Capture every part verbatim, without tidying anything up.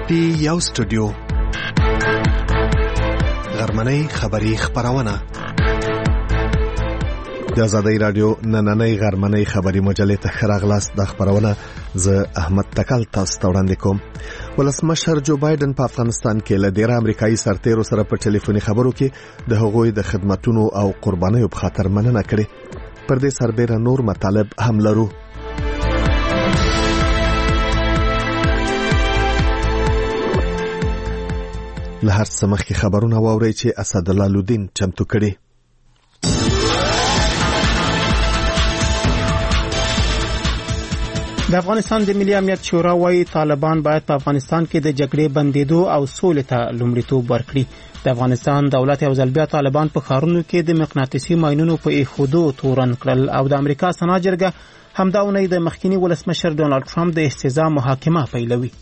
ټي یو سټوډیو غرمنۍ خبری خبرونه د آزادۍ رادیو نننۍ غرمنۍ خبری مجلې ته خراغلاس د خبرونه ز احمد تکل تاسو ته وړاندې کوم. ولسمشر جو بایدن په افغانستان کې له ډیر امریکایي سرتیرو سره په ټلیفوني خبرو کې د هغوی د خدماتونو او قربانیو په خاطر مننه کړې. پر دې سربېره نور مطالب هم لرو. له هر څه مخکې خبرونه واورئ چې اسدالله لودین چمتو کړي. د افغانستان د ملي امنیت شورا وايي طالبان باید په افغانستان کې د جګړې بندیدو او سولې ته لومړیتوب ورکړي. د افغانستان دولت یو ځل بیا طالبان په ښارونو کې د مقناطیسي ماینونو په ایښودو تورن کړل او د امریکا سنا جرګه همدا اونۍ د مخکینی ولسمشر ډونالد ټرمپ د استهزاء محاکمه پیلوي.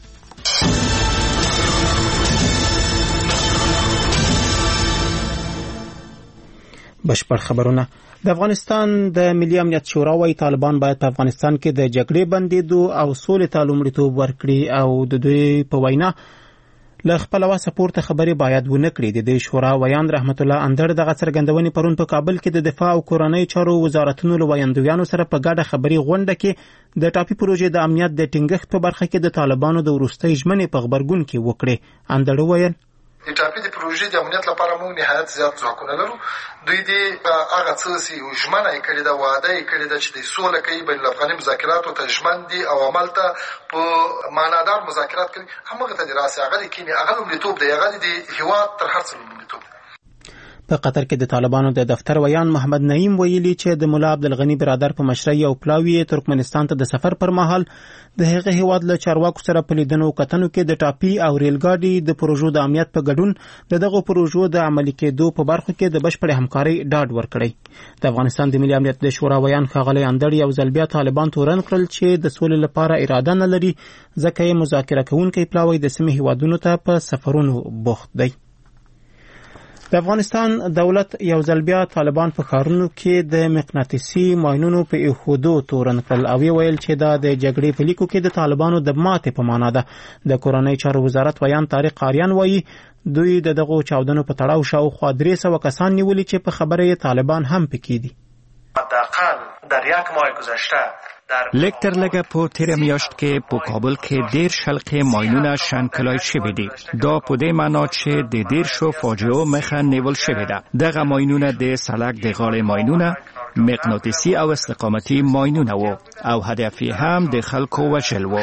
بشپړ خبرونه. د افغانستان د ملي امنیت شورا وايي طالبان باید په افغانستان کې د جګړې بندیدو او سولې ته لومړیتوب ورکړي او د دوی په وینا له خپل واسه پورته خبرې باید ونه کړي. د دې شورا ویان رحمت الله اندړ دغه څرګندونې پرون په کابل کې د دفاع او کورنۍ چارو وزارتونو له ویاندویانو سره په ګډه خبري غونډه کې د ټاپي پروژې د امنیت د ټینګښت په برخه کې د طالبانو د وروستۍ ژمنې په خبرګون کې وکړي. اندړ ویل د ټاپي د پروژې د امنیت لپاره موږ نهایت زیات ځواکونه لرو. دوی دې هغه څه چې ژمنه یې کړې ده، وعده یې کړې ده چې د سوله کوي، بین الافغاني مذاکراتو ته ژمن دي او عمل ته په معنادار مذاکرات کوي. همغه ته د راسي هغه د کینې هغه لومړیتوب دی، هغه د هیواد تر هر څه لومړیتوب دی. په قطر کې د طالبانو د دفتر ویان محمد نعیم ویلي چې د مولا عبدالغنی برادر په مشرۍ او پلاوی ترکمنستان ته د سفر پر مهال د هغه هیواد له چارواکو سره په لیدنو کتنو کې د ټاپي او ریلګاډي د پروژو د امنیت په ګډون د دغه پروژو د عملي کېدو په برخو کې د بشپړ همکارۍ ډاډ ورکړی. د افغانستان د ملي امنیت د شورا ویان ښاغلی اندړ یو ځل بیا طالبان تورن کړل چې د سولې لپاره اراده نه لري، ځکه یې مذاکره کوونکی پلاوی د سیمې هیوادونو ته په سفرونو بوخت دی. د افغانستان دولت یو ځل بیا طالبان په ښارونو کې د مقناطیسي ماینونو په ایښودو تورن کړل او ویل چې دا د جګړې په لیکو کې د طالبانو د ماتې په معنا ده. د کورنۍ چارو وزارت ویان طارق قاریان وایي دوی د دغو چاودنو په تړاو شاوخوا درې سوه کسان نیولي چې په خبره یې طالبان هم پکې دي. حداقل در یک ماه گذشته لږ تر لږه په تیره میاشت کې په کابل کې ډیر شلقې ماینونه شنکلای شوي دي. دا په دې معنا چې د ډیر شو فاجعو مخه نیول شوې ده. دغه ماینونه د سړک د غاړې ماینونه، مقناطیسي او استقامتي ماینونه وو او هدف یې هم د خلکو وژل وو.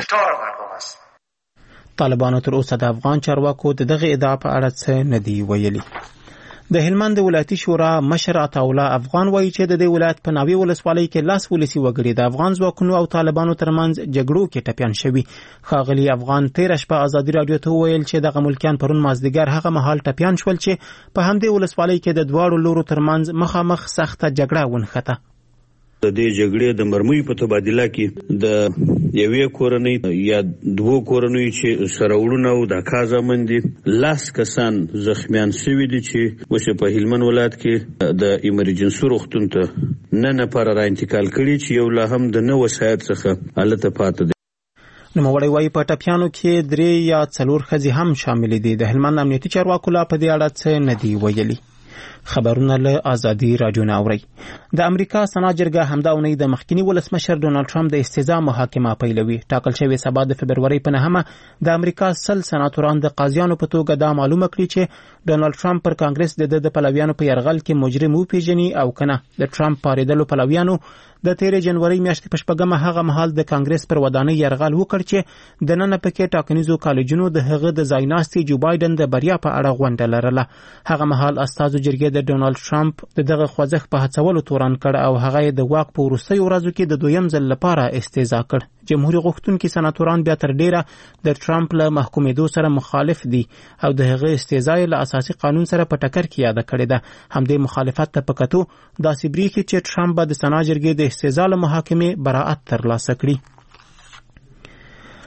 طالبانو تر اوسه د افغان چارواکو د دغه ادعا په اړه څه نه دی ویلي. د هلمند ولایتي شورا مشر عطاالله افغان وایي چې د دې ولایت په ناوې ولسوالۍ کې لاس ولسي وګړي د افغان ځواکونو او طالبانو ترمنځ جګړو کې ټپیان شوي. ښاغلي افغان تېره شپه ازادي راډیو ته وویل چې دغه ملکیان پرون مازدیګر هغه مهال ټپیان شول چې په همدې ولسوالۍ کې د دواړو لورو ترمنځ مخامخ سخته جګړه ونښته. د دې جګړې د مرمیو په تبادله کې د یوې کورنۍ یا دوه کورنۍ چې سره وړونه او د کازمن دي لاس کسان زخمیان شوي دي چې اوس په هلمند ولایت کې د ایمرجنسي روغتون ته نه نفر را انتقال کړي چې یو لا هم د نو وسایت څخه حالت پاتې دي. نوموړی وايي په ټپیانو کې درې یا څلور ښځې هم شامل دي. د هلمند امنیتي چارواکو لا په دې اړه څه نه دي ویلي. خبرونه له آزادي راډیو نه اورئ. د امریکا سنا جرګه همدا اونۍ د مخکینی ولسمشر ډونالد ټرمپ د استهزاء محاکمه پیلوي. ټاکل شوې سبا د فبرورۍ په نهمه د امریکا سل سناتوران د قاضیانو په توګه دا معلومه کړي چې ډونالد ټرمپ پر کانګرس د د پلویانو په یرغل کې مجرم وپیژني او کنه. د ټرمپ پاریدلو پلویانو د تیرې جنوري میاشتې په شپږمه هغه مهال د کانګرس پر ودانۍ یرغل وکړ چې د نن پکې ټاکنیزو کالجونو د هغه د ځایناستي جو بایدن د بریا په اړه غونډه لرله. هغه مهال استازو جرګې د ډونالد ټرمپ د دغه خوځښت په هڅولو تورن کړ او هغه د واک په وروستیو ورځو کې د دویم ځل لپاره استهزاء کړ. جمهوریت غوښتونکي سناتوران بیا تر ډیره د ټرمپ له محکومېدو سره مخالف دي او د هغه استهزاء له اساسي قانون سره په ټکر کې یاد کړې ده. همدې مخالفت ته پکتو داسې بریښي چې ټرمپ به د سنا جرګې د استهزاء له محاکمې براءت ترلاسه کړي.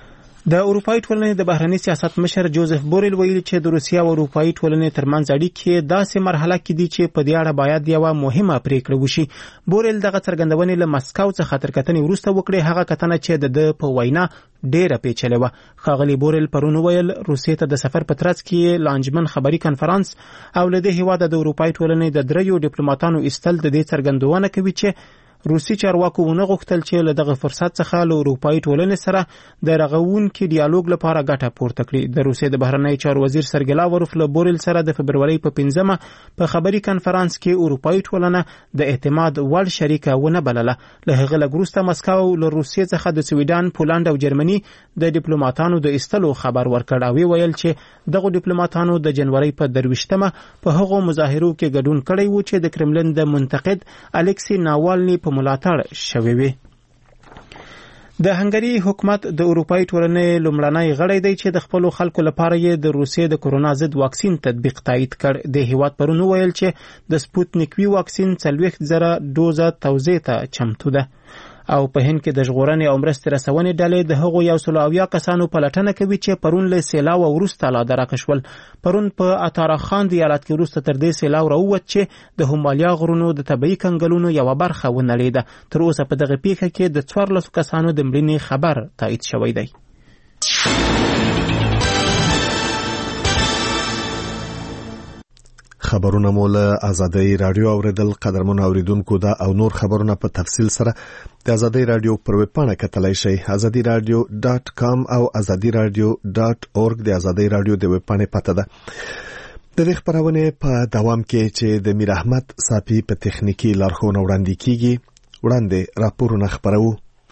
د اروپאי ټولنې د بهرني سیاست مشر جوزف بوریل ویلي چې د روسیې او اروپאי ټولنې ترمنځ اړیکې داسې مرحله کې دي چې په دې اړه باید یوه مهمه پریکړه وشي. بوریل دغه څرګندونې له مسکو څخه تر کتنې وروسته وکړې، هغه کتنه چې د ده په وینا ډېره پیچلې وه. ښاغلي بوریل پرون وویل روسیې ته د سفر په ترڅ کې لانجمن خبري کنفرانس او له دې هېواده د اروپאי ټولنې د دریو ډیپلوماټانو ایستل د دې څرګندونه کوي چې روسي چارواکو ونه غوښتل چې له دغه فرصت څخه له اروپאי ټولنې سره د رغونکي ډیالوګ لپاره ګټه پورته کړي. د روسیې د بهرنی چارو وزیر سرګی لاوروف له بوریل سره د فبرورۍ په پنځمه په خبري کنفرانس کې اروپאי ټولنه د اعتماد وړ شریکه ونه بلله. له هغه لږ وروسته مسکو له روسیې څخه د سویډن، پولنډ او جرمني د ډیپلوماټانو د ایستلو خبر ورکړ او ویل چې دغه ډیپلوماټانو د جنوري په درویشتمه په هغو مظاهرو کې ګډون کړی و چې د کرملن د منتقد الکسی ناوالني په ملاتړ شوی وي. د هنګري حکومت د اروپאי ټولنې لومړنی غړی دی چې د خپلو خلکو لپاره یې د روسیې د کورونا ضد واکسین تطبیق تایید کړ. د هیواد پرون ویل چې د سپوتنیک وي واکسین څلوېښت زره ډوزه توزیع ته چمتو ده. او په هند کې د ژغورنې او مرستې رسونې ډلې د هغو یو سل اویا کسانو پلټنه کوي چې پرون له سیلاو وروسته لا درکه شول. پرون په اتاراخان د ایالت کې وروسته تر دې سیلاو راووت چې د همالیا غرونو د طبیعي کنګلونو یوه برخه ونړېده. تر اوسه په دغه پیښه کې د څوارلسو کسانو د مړینې خبر تایید شوی دی. خبرونه مو له آزادۍ رادیو اوریدل. قدرمن اوریدونکو دا او نور خبرونه په تفصیل سره د آزادۍ رادیو پر ویب پاڼه کتلای شئ آزادي رادیو ډاټ کام او آزادي رادیو ډاټ اورګ. د آزادۍ رادیو د ویب پاڼې پته ده. د دې خبرونه په دوام کې چې د میر احمد صافي په تخنیکی لارښوونه وړاندې کیږي وړاندې راپورونه خبرو.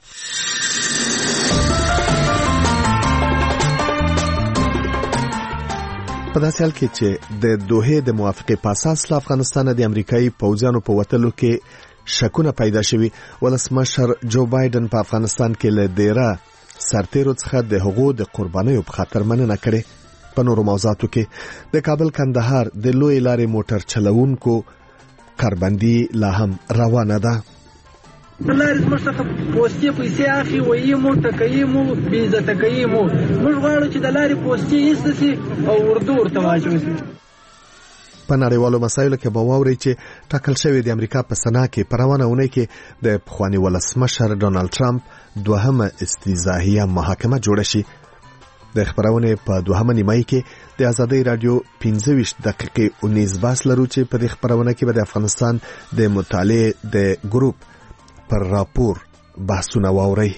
په داسې حال کې چې د دوحې د موافقې په اساس له افغانستان د امریکایي پوځیانو په وتلو کې شکونه پیدا شوي، ولسمشر جو بایدن په افغانستان کې له ډیره سرتیرو څخه د هغو د قربانیو په خاطر مننه کړې. په نورو موضوعاتو کې د کابل کندهار د لوی لارې موټر چلوونکو کاربندي لا هم روانه ده. لارې زموږ څخه پوستې پیسې اخلي، وایي مو ټکوي مو بې عزته کوي مو. موږ غواړو چې د لارې پوستې ایسته سي او اردو ورته واچول سي. په نړیوالو مسایلو کې به واورئ چې ټاکل شوی د امریکا په سنا کې په روانه اونۍ کې د پخواني ولسمشر ډونالد ټرمپ دوهمه استیضاحیه محاکمه جوړه شي. د خبرونې په دوهمه نیمایي کې د آزادۍ رادیو پنځه ویشت دقیقې اونیز باس لرو چې په دې خبرونه کې به د افغانستان د مطالعې د ګروپ پر راپور بحثونه واورئ.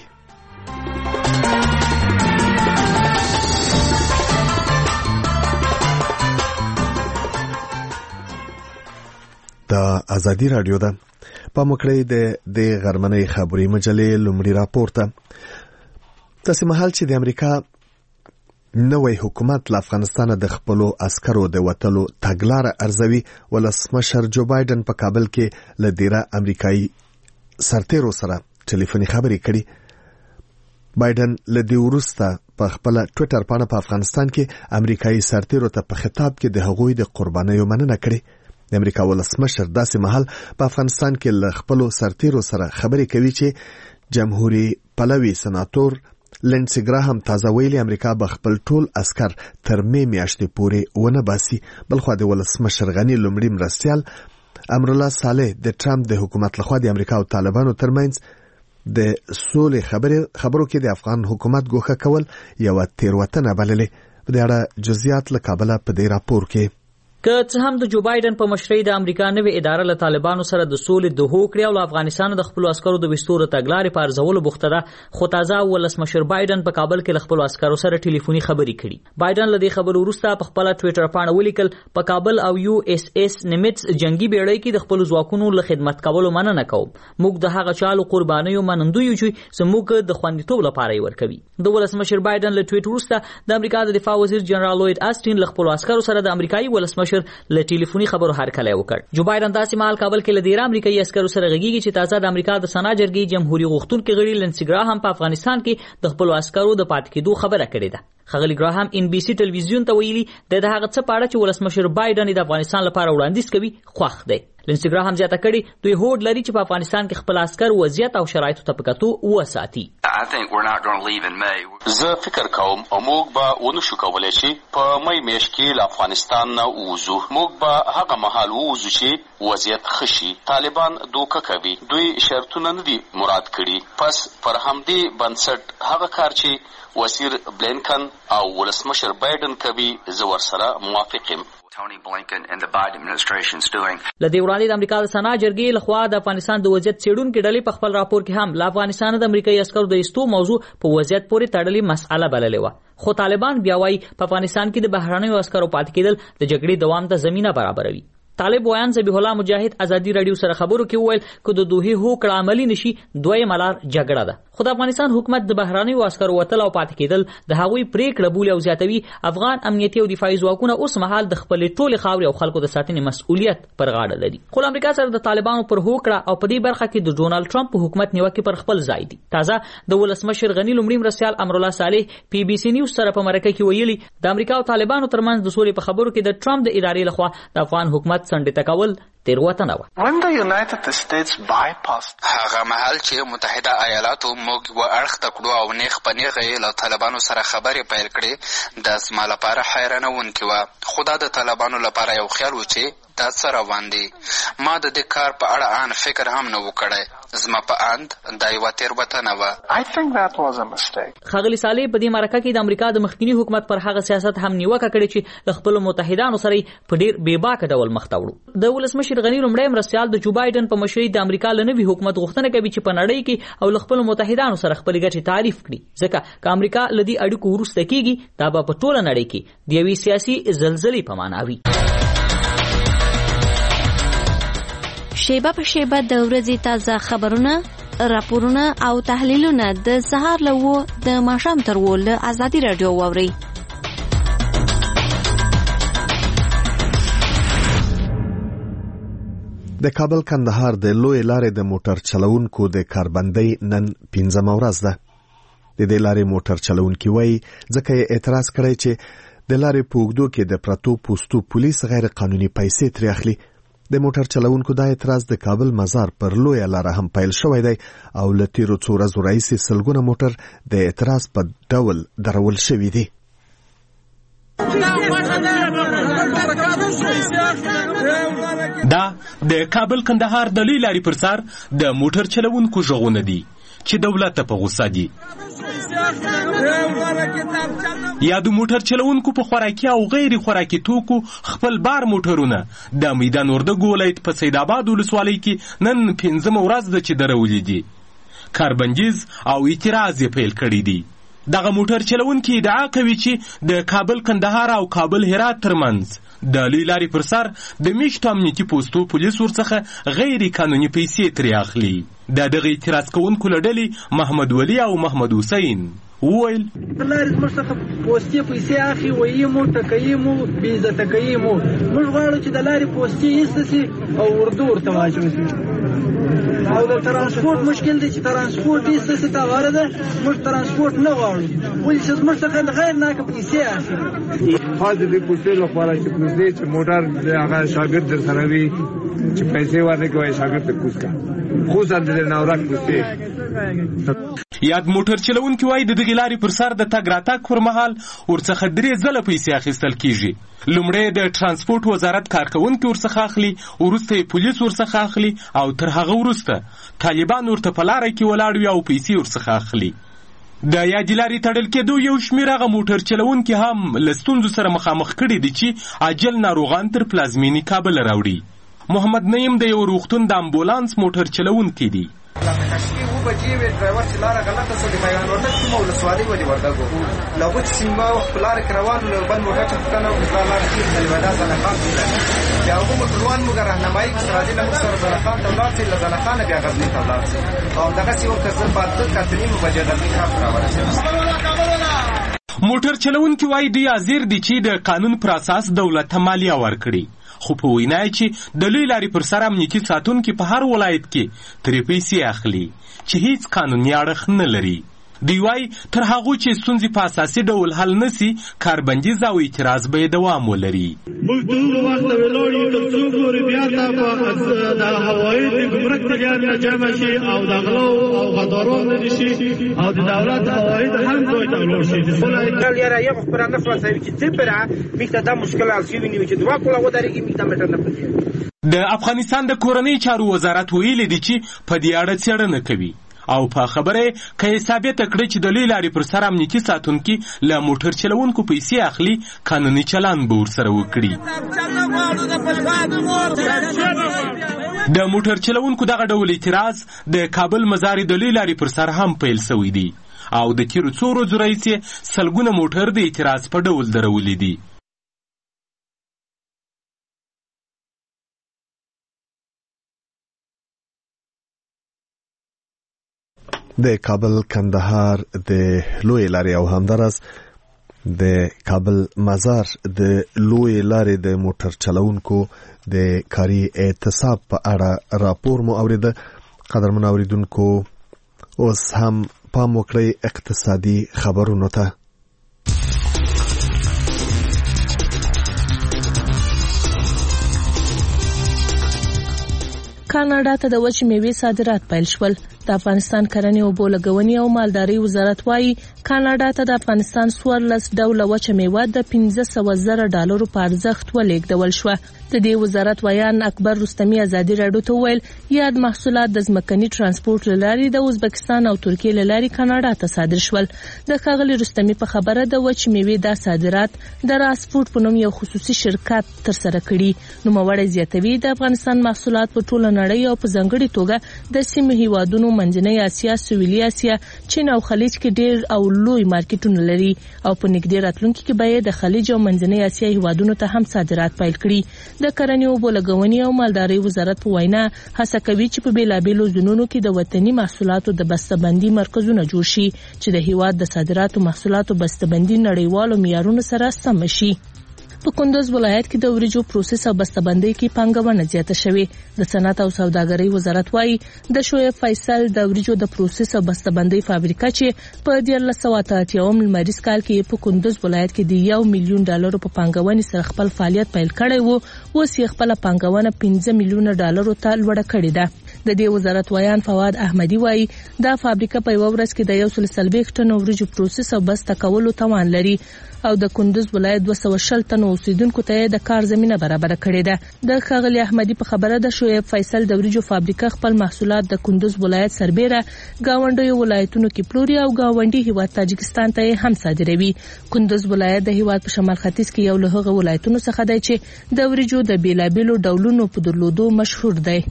د آزادي رادیو ده په مکړې د د غرمنۍ خبري مجلې لومړی راپور ته تاسو مهال چې د امریکا نوې حکومت له افغانستان د خپلو عسکرو د وتلو تګلاره ارزوي. ولسمشر جو بایدن په کابل کې له ډیره امریکایي سرتیرو سره ټلیفوني خبرې کړي. بایدن له دې وروسته په خپل ټوئیټر باندې په افغانستان کې امریکایي سرتیرو ته په خطاب کې د هغوی د قربانیو مننه کړې. د امریکا ولسمشر داسې مهال په افغانستان کې له خپلو سرتیرو سره خبرې کوي چې جمهوری پلوي سناتور لینسي ګراهام تازه ویلي امریکا به خپل ټول عسكر تر مې میاشتې پورې ونه باسي. بلخو د ولسمشر غني لومړي مرستیال امرالله صالح د ټرمپ د حکومت لخوا د امریکا او طالبانو ترمنځ د سولې خبرې خبرو کې د افغان حکومت ګوښه کول یو تیروتنه بللې. په دې اړه جزئیات له کابل په دې راپور کې. که څه هم د جو بایدن په مشرۍ د امریکا نوې اداره له طالبانو سره د سولې د هوکړې او له افغانستان د خپلو عسکرو د وستورو تګلارې په ارزولو بوخته ده، خو تازه ولسمشر بایدن په کابل کې له خپلو عسکرو سره ټلیفوني خبرې کړي. بایدن له دې خبرو وروسته په خپل ټوئیټر باندې ولیکل په کابل او یو اس اس نیمټس جنگي بیړۍ کې د خپلو ځواکونو له خدمت کولو مننه کوم. موږ د هغه چالو قربانیو منندوی یو چې موږ د خوندیتوب لپاره یې ورکوي. د ولسمشر بایدن له ټوئیټ وروسته د امریکا د دفاع وزیر جنرال لوید آسټین له خپلو عسکرو سره د امریکایي ولسمشر له ټلیفوني خبرو هرکلی وکړ. جو بایدن داسې مهال کابل کې له ډیره امریکایي عسکرو سره غږیږي چې تازه د امریکا د سنا جرګې جمهوریت غوښتونکي غړي لینسي ګراهام په افغانستان کې د خپلو عسکرو د پاتې کېدو خبره کړې ده. ښاغلي ګراهام ان بي سي ټلویزیون ته ویلي د هغه څه په اړه چې ولسمشر بایډن د افغانستان لپاره وړاندیز کوي خوښ دی. لینسي ګراهام زیاته کړي دوی هوډ لري چې په افغانستان کې خپل عسکر وضعیت او شرایطو ته په کتو وساتي. زه فکر کوم موږ به ونشو کولی چې په مې میاشت کې له افغانستان نه ووځو. موږ به هغه مهال ووځو چې وضعیت ښه شي. طالبان دوکه کوي، دوی شرطونه نه دي مراد کړي. پس پر همدې بنسټ هغه کار چې وزیر بلینکن او ولسمشر بایډن کوي زه ورسره موافق یم. لدې وړاندې د امریکا د سنا جرګې لخوا د افغانستان د وضعیت څېړونکي ډلې په خپل راپور کې هم له افغانستان د امریکایي عسکرو د ایستو موضوع په وضعیت پورې تړلې مسأله بللې وه. خو طالبان بیا وایي په افغانستان کې د بهرنیو عسکرو پاتې کېدل د جګړې دوام ته زمینه برابروي. طالب ویان ذبیح الله مجاهد ازادي رادیو سره خبرو کې وویل که د دوحې هوکړه عملي نشي دویمه لار جګړه ده. خو د افغانستان حکومت د بهرنیو عسکرو وتل او پاتې کېدل د هغوی پریکړه بولي او زیاتوي افغان امنیتي او دفاعي ځواکونه اوس مهال د خپلې ټولې خاورې او خلکو د ساتنې مسؤلیت پر غاړه لري. خو امریکا سره د طالبانو پر هوکړه او په دې برخه کې د ډونالډ ټرمپ په حکومت نیوکې پر خپل ځای دي. تازه د ولسمشر غني لومړي مرستیال امرالله صالح پی بي سي نیوز سره په مرکه کې ویلي د امریکا او طالبانو ترمنځ د سولې په خبرو کې د ټرمپ د ادارې لخوا د افغان حکومت څنډې ته کول تیروتنه وه. هغه مهال چې متحده ایالاتو موږ و اړخ ته کړو او نیغ په نیغه یې له طالبانو سره خبرې پیل کړې دا زما لپاره حیرانوونکې وه. خو دا د طالبانو لپاره یو خیال و چې دا څه روان دي. ما د دې کار په اړه ان فکر هم نه و کړی. زما په اند دا یوه تیروتنه وه. ښاغلي صالح په دې مرکه کې د امریکا د مخکینی حکومت پر هغه سیاست هم نیوکه کړې چې له خپلو متحدانو سره په ډېر بېباکه ډول مخ ته وړو. د ولسمشر غني لومړی مرستیال د جو بایډن په مشرۍ د امریکا له نوي حکومت غوښتنه کوي چې په نړۍ کې او له خپلو متحدانو سره خپلې ګټې تعریف کړي. ځکه که امریکا له دې اړیکو وروسته کېږي دا به په ټوله نړۍ کې د یوې سیاسي زلزلې په معنا وي. شیبه په شیبه د ورځې تازه خبرونه، راپورونه او تحلیلونه د سهار له اوو د ماښام تر اوو له ازادي راډیو واورئ. د کابل کندهار د لوی لارې د موټر چلوونکو د کاربندۍ نن پنځمه ورځ ده. د دې لارې موټر چلوونکي وایي ځکه یې اعتراض کړی چې د لارې په اوږدو کې د پرتو پوستو پولیس غیر قانوني پیسې ترې اخلي. د موټر چلوونکو دا اعتراض د کابل مزار پر لویه لاره هم پیل شوی دی او له تیرو څو ورځو راهیسې سلګونه موټر د اعتراض په ډول درول شوي دي. دا د کابل کندهار د لوی لارې پر سر د موټر چلوونکو غږونه دي چې دولت ته په غوسه دي. یا د موټر چلوونکو په خوراکي او غیر خوراکي توکو خپل بار موټرونه د میدان وردګو ولایت په سید آباد ولسوالۍ کې نن پنځمه ورځ ده چې درولي دي. کاربنجیز او اعتراض یې پیل کړی دي. دغه موټر چلوونکي ادعا کوي چې د کابل کندهار او کابل هرات ترمنځ د لوی لارې پر سر د میشتو امنیتي پوستو پولیس ورڅخه غیر قانوني پیسې ترې اخلي. د دغه اعتراض کوونکو له ډلې محمد ولی او محمد حسین وویل لارې زموږ څخه پوستې پیسې اخلي، ویي مو ټکوي مو بې عزته کوي مو. موږ غواړو چې د لارې پوستې ایسته سي او اردو ورته واچول سي. او د ترانسپورټ مشکل دی چې ترانسپورټ ایسته سي تاواره ده. موږ ترانسپورټ نه غواړو ولې چې زموږ څخه غیر ناکه پیسې اخلي. خاص دې پوستې لپاره چې پوستې چې موټر د هغه شاګرد در سره وي چې پیسې ورنه کوي شاګرد ته کوس کا خوځ اندل نه ورک پوستې. یاد موټر چلوونکي وایي د دغې لارې پر سر د تګ راتګ پر مهال ورڅخه درې ځله پیسې اخیستل کیږي. لومړی د ترانسپورټ وزارت کارکوونکي ورڅخه اخلي، وروسته یې پولیس ورڅخه اخلي او تر هغه وروسته طالبان ورته په لاره کې ولاړ وي او پیسې ورڅخه اخلي. د یادې لارې تړل کېدو یو شمېر هغه موټر چلوونکي هم له ستونزو سره مخامخ کړي دي چې عاجل ناروغان تر پلازمینې کابل راوړي. محمد نعیم د یو روغتون د امبولانس موټر چلوونکی دی. کشکی و بجې وې ډرایور چې لاره غلطه شو د میدان وردګ کومه ولسوالۍ ولې وردګ له غوڅ سیمه په لاره کې روان له بل موټر چې پوښتنه وکړه دا لاره چېرته ده دا زنخان ته د هغو موټروان موږ راهنمایي کړو چې راځي له موږ سره زنخان ته ولاړ شي له زنخانه بیا غزني ته ولاړ شي او دغسې وکړه زه په اته اته نیمې بجې غزني ښار ته راورسېدم. موټر چلوونکي وایي دوی حاضر دي چې د قانون پر اساس دولت ته مالیه ورکړي. خو په وینا چې د لوی لارې پر سر امنیتي ساتونکي په هر ولایت کې ترې پیسې اخلي چې هیڅ قانوني اړخ نه لري. دوی وایي تر هغو چې ستونزې په اساسي ډول حل نسي کاربندیز او اعتراض به دوام ولري. موږ د هغو وخت ولاړ یو تر څو پورې بیا ته د هوایي د ګمرک تجارت نه جمع شي او د غلو او غدارو نه شي او د دولت هوایي د هم دوی ته ولاړ شي. خپل یاره یو خبره نه خلاصوي چې څه پره میته دا مشکل حل شي ویني چې دوا کوله ودرېږي میته مټر نه پدې. د افغانستان د کورنۍ چارو وزارت ویلي دی چې په دې اړه څېړنه کوي او په خبره کې ثابت کړی چې د لوی لارې پر سر امنیتي ساتونکي له موټر چلوونکو پیسې اخلي، قانوني چلند به ورسره وکړي. د موټر چلوونکو دغه ډول اعتراض د کابل مزار د لوی لارې پر سر هم پیل شوی دی او د تیرو څو ورځو راهیسې سلګونه موټر د اعتراض په ډول درولي دي. د کابل کندهار د لوی لارې او همدارس د کابل مزار د لوی لارې د موټر چلوونکو د کاري اعتصاب په اړه راپور مو اوریده. قدرمن اوریدونکو اوس هم پام وکړئ اقتصادي خبرونو ته. کاناډا ته د وچې میوې صادرات پیل شول. د افغانستان کرنې او بولګونی او مالداري وزارت وايي کاناډا ته د افغانستان څوارلس ډوله وچه میوه د پنځه سوه زره ډالرو په ارزښت ولېږدول شوه. د دې وزارت ویان اکبر رستمی ازادي راډیو ته ویل یاد محصولات د ځمکني ترانسپورت لاري د ازبکستان او ترکیې لاري کاناډا ته صادر شول. د ښاغلي رستمی په خبره د وچې میوې د صادرات د راسپورت په نوم یو خصوصي شرکت تر سره کړي. نو موړی زیاتوي د افغانستان محصولات په ټوله نړۍ او په ځانګړي توګه د سیمې هیوادونو منځنۍ اسیا، سویلي اسیا، چین او خلیج کې ډېر او لوی مارکیټونه لري او په نږدې راتلونکي کې به د خلیج او منځنۍ اسیا هیوادونو ته هم صادرات پیل کړي. د کرنې او بولګونی او مالداري وزارت په وینا هڅه کوي چې په بیلابیلو ځونونو کې د وطني محصولاتو د بسته‌بندي مرکزونه جوړ شي چې د هیواد د صادراتو محصولاتو بسته‌بندي نړیوالو معیارونو سره سم شي. په کندوز ولایت کې د وریجو پروسس او بسته‌بندۍ کې پانګونه زیاته شوې. د صنعت او سوداګرۍ وزارت وايي د شعیب فیصل د وریجو د پروسس او بسته‌بندۍ فابریکه چې په دیارلس سوه اته اتیاوم لمریز کال کې په کندوز ولایت کې د یو میلیون ډالرو په پانګونې سره خپل فعالیت پیل کړی وو، اوس یې خپل پانګونه پنځه میلیونه ډالرو ته لوړه کړې ده. د دې وزارت ویان فواد احمدي وايي دا فابریکه په یو ورځ کې د یو سل څلوېښت ټن وریجو پروسس او بسته کولو توان لري او د کندوز ولایت دوه سوه شل تن اوسیدونکو ته د کار زمينه برابر کړې ده. د ښاغلي احمدي په خبره د شعیب فیصل د وریجو فابریکه خپل محصولات د کندوز ولایت سربېره گاونډیو ولایتونو کې پلوري او گاونډي هیواد تاجکستان ته هم صادروي. کندوز ولایت د هیواد په شمال ختیځ کې یو له هغو ولایتونو څخه دی چې د وریجو د بیلابیلو ډولونو په درلودو مشهور دی.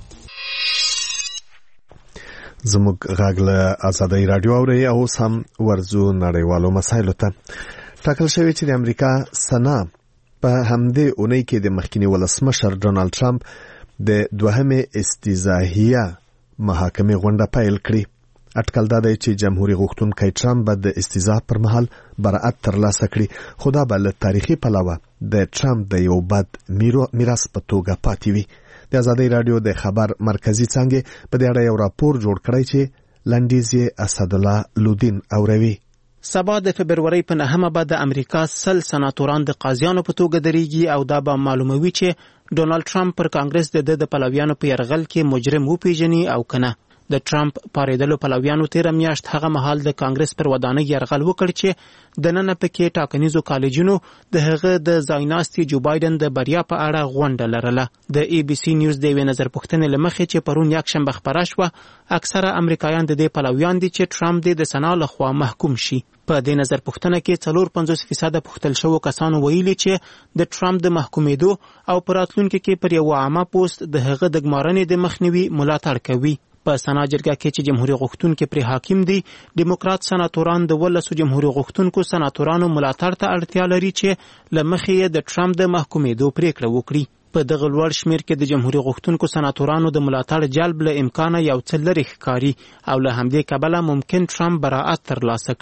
زموږ غږ له آزادۍ راډیو اوري او سم ورزو نړیوالو مسایلو ته. ټاکل شوی چې د امریکا سنا په همدې اونۍ کې د مخکینی ولسمشر ډونالد ټرمپ د دوهمې استیضاحیه محاکمې غونډه پیل کړي. اټکل دا دی چې جمهوریت غوښتونکی ټرمپ به د استیضاح پر مهال براءت ترلاسه کړي، خو دا به له تاریخي پلوه د ټرمپ د یو بد میراث په توګه پاتې وي. د آزادۍ راډیو د خبر مرکزی څانګې په دې اړه یو راپور جوړ کړی چې لنډیز یې اسدالله لودین اوروي. سبا د فبرورۍ په نهمه به د امریکا سل سناتوران د قاضیانو په توګه درېږي او دا به معلوموي چې ډونالد ټرمپ پر کانګرس د د پلویانو په یرغل کې مجرم وپیژني او کنه. د ټرمپ پاریدلو پلویانو تیر میاشت هغه مهال د کانګرس پر ودانۍ یرغل وکړ چې د نن پکې ټاکنیزو کالجونو د هغه د ځایناستي جو بایدن د بریا په اړه غونډه لرله. د ای بي سي نیوز د یوې نظر پوښتنې له مخې چې پرون یکشنبه خپره شوه، اکثره امریکایان د دې پلویان دي چې ټرمپ دې د سنا لخوا محکوم شي. په دې نظر پوښتنه کې څلور پنځوس فیصده پوښتل شوو کسانو ویلي چې د ټرمپ د محکومېدو او په راتلونکي کې پر یو عامه پوسټ د هغه د ګمارنې د مخنیوي ملاتړ کوي. په سنا جرګه کې چې جمهوریت غوښتونکي پر حاکم دي، ډیموکرات سناتوران د ولسو جمهوریت غوښتونکو سناتورانو ملاتړ ته اړتیا لري چې لمخې یې د ټرمپ د محکومېدو پریکړه وکړي. په دغه لوړ شمیر کې د جمهوریت غوښتونکو سناتورانو د ملاتړ جلب له امکانه یو څه لرې ښکاري او له همدې کبله ممکن ټرمپ براءت ترلاسه کړي.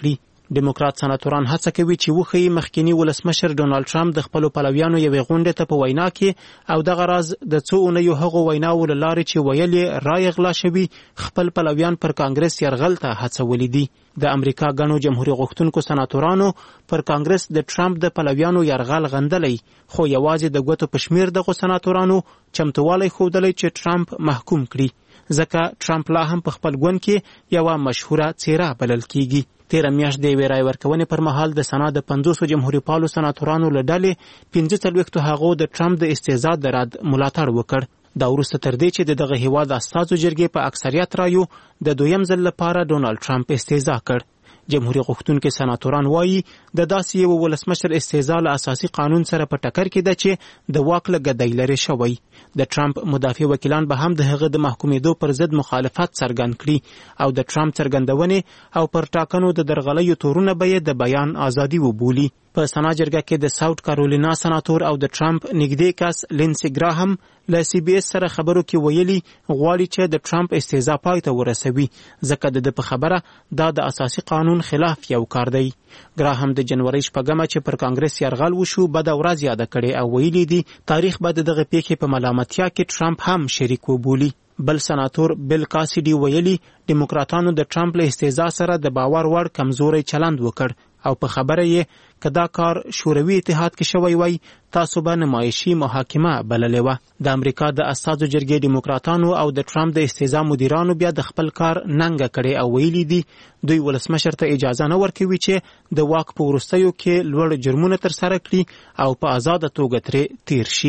ډیموکرات سناتوران هڅه کوي چې وښیي مخکینی ولسمشر ډونالډ ټرمپ د خپلو پلویانو یوې غونډې ته په وینا کې او دغه راز د څو اونیو هغو ویناوو له لارې چې ویل یې رایې غلا شوي خپل پلویان پر کانګرس یرغل ته هڅولي دي. د امریکا ګڼو جمهوریت غوښتونکو سناتورانو پر کانګرس د ټرمپ د پلویانو یرغل غندلی، خو یوازې د ګوتو په شمیر دغو سناتورانو چمتووالی ښودلی چې ټرمپ محکوم کړي، ځکه ټرمپ لا هم په خپل ګوند کې یوه مشهوره څیره بلل کیږي. تیره میاشت د یوې رای ورکونې پر مهال د سنا د پنځوسو جمهوریت پالو سناتورانو له ډلې پنځه څلوېښتو هغو د ټرمپ د استهزا د رد ملاتړ وکړ. دا وروسته تر دې چې د دغه هیواد استازو جرګې په اکثریت رایو د دویم ځل لپاره ډونالډ ټرمپ استهزا کړ. جمهوریت غوښتونکي سناتوران وایي د داسې یو ولسمشر استهزا له اساسي قانون سره په ټکر کې ده چې د واک له ګدۍ لرې شوی. د ټرمپ مدافع وکیلان به هم د هغه د محکومېدو پر ضد مخالفت څرګند کړي او د ټرمپ څرګندونې او پر ټاکنو د درغلیو تورونه به یې د بیان ازادي وبولي. په سنا جرګه کې د ساوث کارولینا سناتور او د ټرمپ نږدې کس لینسي ګراهم له سی بي اس سره خبرو کې ویلي غواړي چې د ټرمپ استهزا پای ته ورسوي، ځکه د ده په خبره دا د اساسي قانون خلاف یو کار دی. ګراهم د جنوري شپږمه چې پر کانګرس یرغل وشو بده ورځ یاده کړې او ویلي دي تاریخ به د دغه پیښې په ملامتیا کې ټرمپ هم شریک وبولي. بل سناتور بیل کاسیډي ویلي ډیموکراتانو د ټرمپ له استهزا سره د باور وړ کمزوري چلند وکړ او په خبره یې که دا کار شوروي اتحاد کې شوی وای تاسو به نمایشي محاکمه بللې وه. د امریکا د استازو جرګې ډیموکراتانو او د ټرمپ د استهزا مدیرانو بیا د خپل کار ننګه کړې او ویلي دي دوی ولسمشر ته اجازه نه ورکوي چې د واک په وروستیو کې لوړ جرمونه ترسره کړي او په آزاده توګه ترې تیر شي.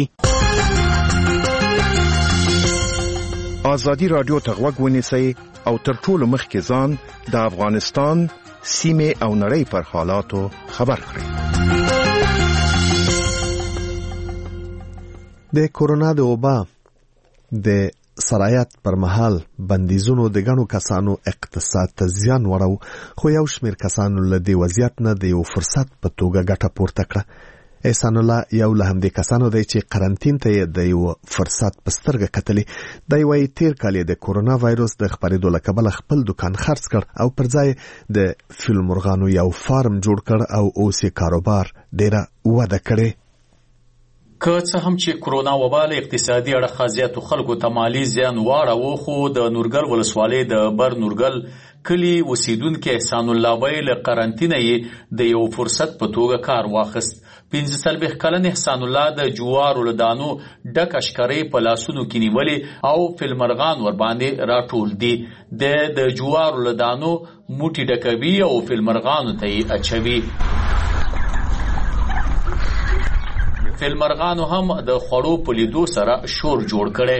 ازادي راډیو ته غوږ ونیسئ او تر ټولو مخکې ځان د افغانستان سیمه او نړۍ پر حالاتو خبر کړئ. د کورونا د وبا د سرایت پر مهال بندیزونو د غنو کسانو اقتصاد ته زیان وړو، خو یو شمیر کسانو له دې وضعیت نه د یو فرصت په توګه ګټه پورته کړه. احسان الله یو له همدې کسانو دی چې قرنطین ته د یو فرصت په سترګه کتلې. دی وایي تیر کال د کورونا وایروس د خپرېدو له کبله خپل دکان خرڅ کړ او پر ځای د فیل مرغانو یو فارم جوړ کړ او اوس یې کاروبار ډیره وده کړې. که څه هم چې کورونا وبا له اقتصادي اړخه زیاتو خلکو ته مالي زیان واړاوه، خو د نورګل ولسوالۍ د بر نورګل کلي اوسیدونکي احسان الله وایي له قرنطینه یې د یو فرصت په توګه کار واخیست. پنځه څلوېښت کلن احسان الله د جوارو له دانو ډک اشکرې په لاسونو کې نیولې او فیلمرغان ورباندې راټول دي. د د جوارو له دانو موټي ډکوي او فیلمرغانو ته یې اچوي. فیلمرغانو هم د خوړو په لیدو سره شور جوړ کړي.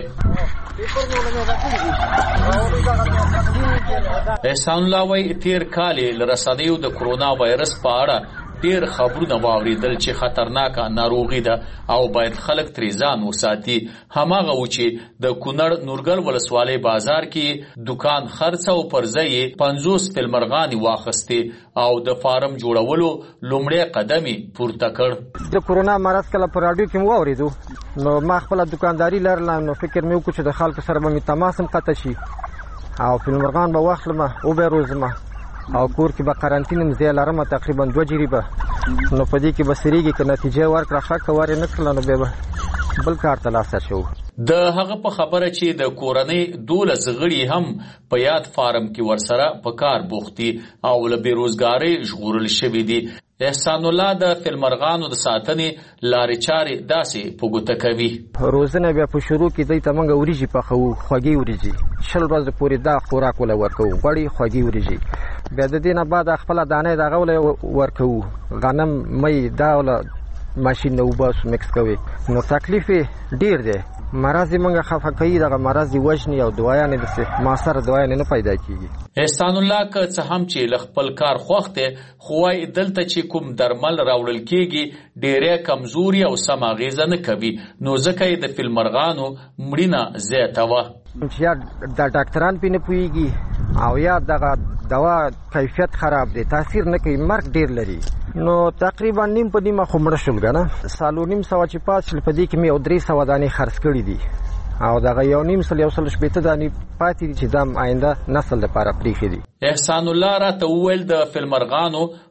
احسان الله وایي تیر کال له رسنیو د کورونا وایرس په اړه ډیر خبرونه واوریدل چې خطرناکه ناروغي ده او باید خلک ترې ځان وساتي. هماغه و چې د کونړ نورګل ولسوالۍ بازار کې دکان خرڅ او پر ځای یې پنځوس فیلمرغانې واخیستې او د فارم جوړولو لومړی قدم یې پورته کړ. د کورونا مرض کله په راډیو کې مو واورېدو نو ما خپله دکانداري لرله، نو فکر مې وکړو چې د خلکو سره به مې تماس هم قطع شي او فیلمرغان به واخلم او به روزم او کور کې به قرنطین هم ځای لرم تقریبا دوه جریبه، نو په دې کې به سریږي که نتیجه ورکړه ښه که ور یې نه کړله نو بیا به بل کار ته لاس اچوو. د هغه په خبره چې د کورنۍ دولس غړي هم په یاد فارم کې ورسره په کار بوختي او له بېروزګارۍ ژغورل شوي دي. احسان الله د فیلمرغانو د ساتنې لارې چارې داسې په ګوته کوي. روزنه بیا په شروع کې دی ته موږ وریجې پخوو، خوږې وریجې، شل ورځې پورې دا خوراک وله ورکوو، غوړې خوږې وریجې. بیا د دې نه بعد خپله دانې د هغه وله ورکوو، غنم می دا وله ماشین نه وباسو مکس کوي. نو تکلیف یې ډېر دی، مرض یې موږ خفه کوي، دغه مرض یې وژني او دوايانې داسې مؤثره دوايانې نه پیدا کېږي. احسان الله که څه هم چې له خپل کار خوښ دی، خو وایي دلته چې کوم درمل راوړل کېږي ډېری کمزوري او سم اغېزه نه کوي، نو ځکه یې د فیلمرغانو مړینه زیاته وه. چې یا د ډاکټران پې نه پوهېږي او یا دغه دوا کیفیت خراب دی، تاثیر نه کوي، مرګ ډېر لري. نو تقریبا نیم په نیمه خو مړه شول ګنه. سالو نیم سوه چې پاس شل په دې کې مې یو درې سوه دانې خرڅ کړي دي او دغه یو نیم سل یو سل شپېته دانې پاتې دي چې دا آینده نسل لپاره پرېښې دي. احسان الله راته وویل د فیلمرغانو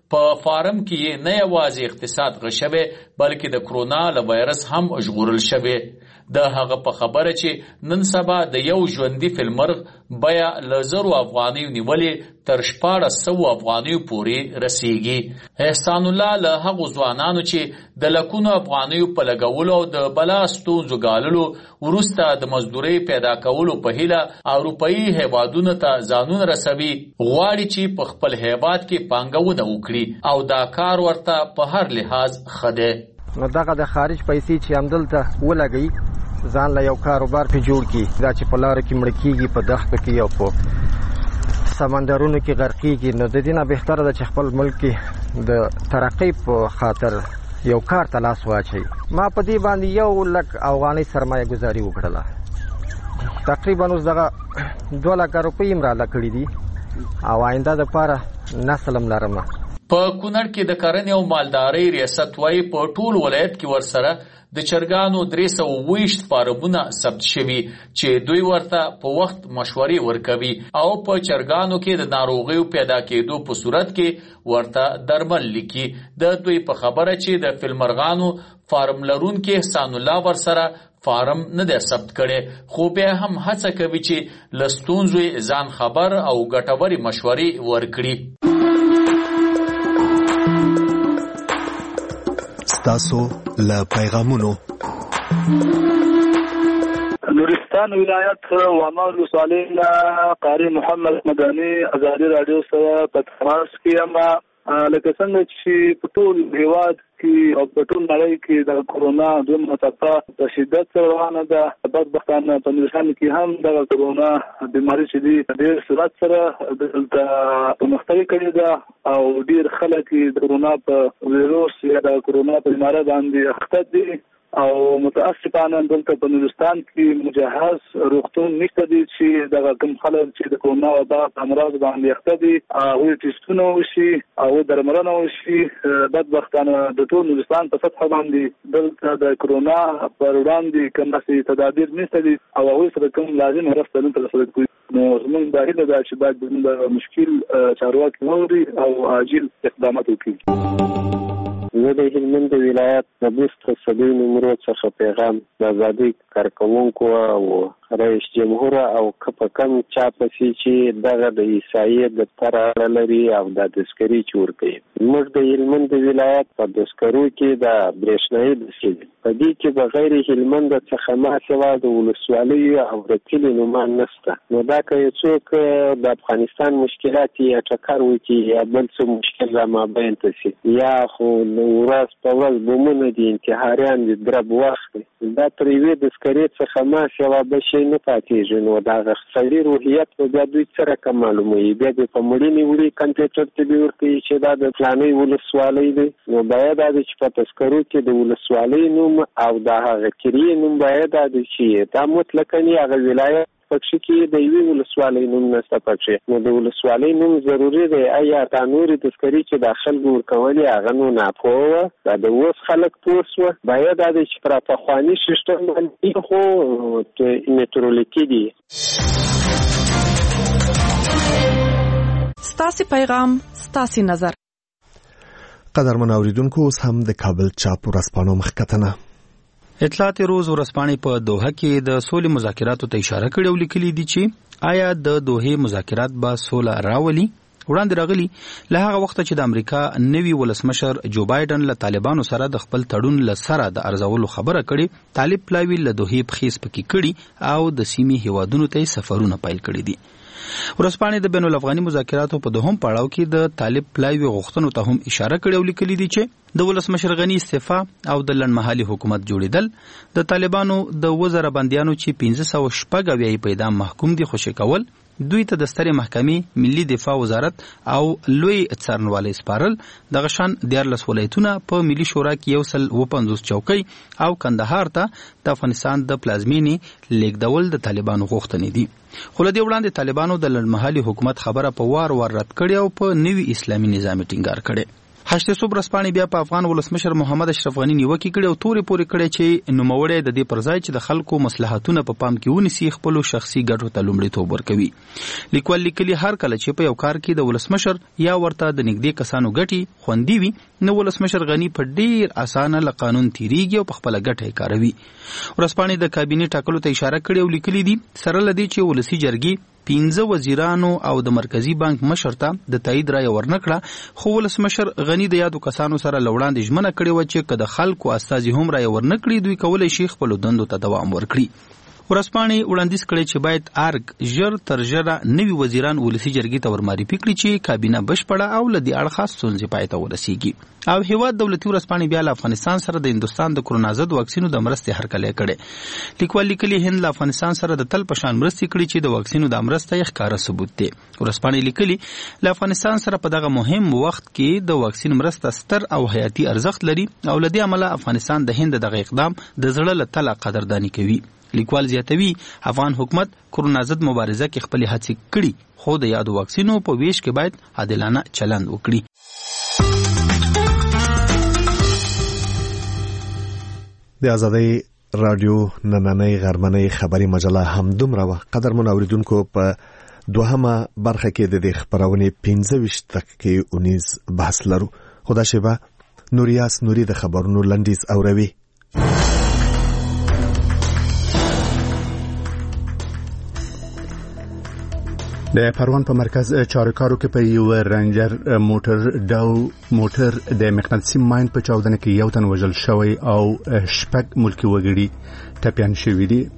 په فارم کې نه یوازې اقتصاد غشبه بلکې د کرونا له وایرس هم ژغورل شوی. د هغه په خبره چې نن سبا د یو ژوندي فلمرغ بیا له زرو افغانیو نیولې تر شپاړس سوه افغانیو پورې رسیږي. احسان الله له هغو ځوانانو چې د لکونو افغانیو په لګولو او د بلا ستونزو ګاللو وروسته د مزدورۍ پیدا کولو په هیله اروپایي هیوادونو ته ځانونه رسوي غواړي چې په خپل هیواد کې پانګونه وکړي او دا کار ورته په هر لحاظ ښه دی. نو دغه د خارج پیسې چې همدلته ولګي ځان له یو کاروبار په جوړ کی دا چې په لار کې مړ کیږي په دښته کې او په سمندرونو کې غرق کیږي نو د دې نه بهتره ده چې خپل ملک کې د ترقۍ په خاطر یو کار ته لاس واچي. ما په دې باندې یو لک افغاني سرمایه گذاري وکړله. تقریبا اوس دغه دوه لک روپۍ هم راله کړي دي او آینده دپاره نسل هم لرم. په کونړ کې د کرنې او مالدارۍ ریاست وایي په ټول ولایت کې ورسره د چرګانو درې سوه اوویشت فارمونه ثبت شوي چې دوی ورته په وخت مشورې ورکوي او په چرګانو کې د ناروغیو پیدا کېدو په صورت کې ورته درمل لیکي. د دوی په خبره چې د فلمرغانو فارم لرونکي احسان الله ورسره فارم نه دی ثبت کړی خو بیا هم هڅه کوي چې له ستونزو ځان خبر او ګټورې مشورې ورکړي. ستاسو له پیغامونو نورستان ولایت واما ولسوالۍ قاری محمد مدني ازادي رادیو سره په تماس کې اما لکه څنګه چې په ټول هیواد کې او په ټول نړۍ کې د کرونا دویمه څپه په شدت سره روانه ده. بدبختانه په نورستان کې هم د کرونا بیماري چې دی ډېر سرعت سره دلته پرمختګ کړی ده او ډېر خلک د کرونا په ویروس یا د کرونا په بیمارۍ باندې اخته دي او متاسفانه دلته په نورستان کې مجهز روغتون نشته دي چې دغه کوم خلک چې د کرونا وبا په امراض باندې اخته دي هغوی ټسټونه وشي او درملنه وشي. بدبختانه د ټول نورستان په سطحه باندې دلته د کرونا پر وړاندې کوم داسې تدابیر نشته دي او هغوی سره کوم لازم مرسته نه ترسره کوي. نو زموږ دا هیله ده چې باید د مشکل چارواکي واوري او عاجل اقدامات وکړي. زه د هلمند ولایت د بست صدۍ نمرو څخه پیغام د ازادۍ کارکوونکو او رئیس جمهور او که کم چا پسې چې دغه د عیسایي د تر اړه لري او د دسکري چې ورکوي. موږ د هلمند ولایت په دسکرو کې د برېښنایي دسکې په دې کې بغیر هلمند څخه ما سوا د ولسوالیو او د کلي نومان نشته. نو دا که یو څوک د افغانستان مشکلات یا ټکر وکړي یا بل څه مشکل را مابین ته شي یا خو ورځ په ورځ بمونه دي انتحاریان دي درب وخت دا تر یوې دسکرې څخه ما سوا به شی نه پاتېږي. نو د هغه سړي روحیت به بیا دوی څه رقم معلوموي بیا دې په مړینې وړي کمپیوټر ته به ورکوي چې دا د فلانۍ ولسوالۍ دی. نو باید دا دی چې په تذکرو کې د ولسوالۍ نوم او د هغه کریې نوم باید دا دی چې دا مطلقاً هغه ولایت پکې کې د یوې ولسوالۍ نوم نشته پکې. نو د ولسوالۍ نوم ضروري دی. ایا دا نورې تذکرې چې د خلکو ورکولې هغه نو ناپوه دا د اوس خلک پوه سوه باید دا دی چې پر پخواني سیسټم باندې خو میټرولیکي دي. ستاسې پیغام ستاسې نظر. قدرمن اوریدونکو اوس هم د کابل چاپ ورځپاڼو مخکتنه اطلاعات روز ورځپاڼې په دوحه کې د سولې مذاکراتو ته اشاره کړې او لیکلي دي چې آیا د دوحې مذاکرات به سوله راولي. وړاندې راغلي له هغه وخته چې د امریکا نوي ولسمشر جو بایدن له طالبانو سره د خپل تړون له سره د ارزولو خبره کړې طالب پلاوي له دوحې پخې سپکې کړي او د سیمې هیوادونو ته سفرونه پیل کړي دي. ورځپاڼې د بین الافغاني مذاکراتو په دوهم پړاو کې د طالب پلاوي غوښتنو ته هم اشاره کړې او لیکلي دي چې د ولسمشر غني استعفا او د لنډمهالي حکومت جوړېدل د طالبانو د وزره بندیانو چې پنځه سوه شپږ اویا په اعدام محکوم دي خوشي کول دوی ته د سترې محکمې ملي دفاع وزارت او لوی څارنوالۍ سپارل دغه شان دیارلس ولایتونه په ملي شورا کې یو سل اووه پنځوس چوکۍ او کندهار ته د افغانستان د پلازمینې لیږدول د طالبانو غوښتنې دي. خو له دې وړاندې طالبانو د لنډمهالي حکومت خبره په وار وار رد کړې او په نوي اسلامي نظام ټینګار کړی. هشت صبح رسپانې بیا په افغان ولسمشر محمد اشرف غنی نیوکه کړې او تورې پورې کړې چې نوموړی د دې پر ځای چې د خلکو مصلحتونه په پام کې ونیسي خپل شخصي ګټو ته لومړیتوب ورکوي. لیکوال لیکلي هر کله چې په یو کار کې د ولسمشر یا ورته د نږدې کسانو ګټي خوندي وي نو ولسمشر غنی په ډیر اسانه له قانون تیریږي او په خپل ګټه کاروي. ورسپانې د کابینې ټاکلو ته اشاره کړې او لیکلي دي سره لدی چې ولسی جرګي پنځه وزیرانو او د مرکزی بانک مشر ته د تایید رای ورنکړه خو ولسمشر غنی د یادو کسانو سره لوړاندې ژمنه کړې و چې که د خلکو استازي هم رای ورنکړي دوی کولای شي خپل دندو ته دوام ورکړي. ورسپانې وړاندیز کړی چې باید ارګ ژر تر ژره نوي وزیران ولسی جرګې ته ورمعرفي کړي چې کابینه بشپړه او له دې اړخه ستونزې پای ته ورسیږي. او هیواد دولتي ورسپانې بیا له افغانستان سره د هندوستان د کرونا ضد واکسینو د مرستې هرکلی کړی. لیکوال لیکلي هند له افغانستان سره د تل په شان مرستې کړي چې د واکسینو د مرسته یې ښکاره ثبوت دی. ورسپانې لیکلي له افغانستان سره په دغه مهم وخت کې د واکسین مرسته ستر او حیاتي ارزښت لري او له دې امله افغانستان د هند دغه اقدام د زړه له تله قدرداني کوي. لیکوال زیاتوي افغان حکومت کرونا ضد مبارزه کې خپل هڅې کړي خو د یادو واکسینو په ویش کې باید عادلانه چلند وکړي. د آزادۍ رادیو نننۍ غرمنۍ خبري مجله همدومره وه. قدرمن اوریدونکو په دوهمه برخه کې د دې خبرونې پنځه ویشت دقیقې اونیز بحث لرو. خو دا شیبه نوریاس نوري د خبرونو لنډیز اوروي. د پروان په مرکز چارکارو کې په یو رنجر موټر ډاو موټر د مقناطیسي ماین په چاودنه کې یو تن وژل شوی او شپږ ملکی وګړي ټپيان شوي دي.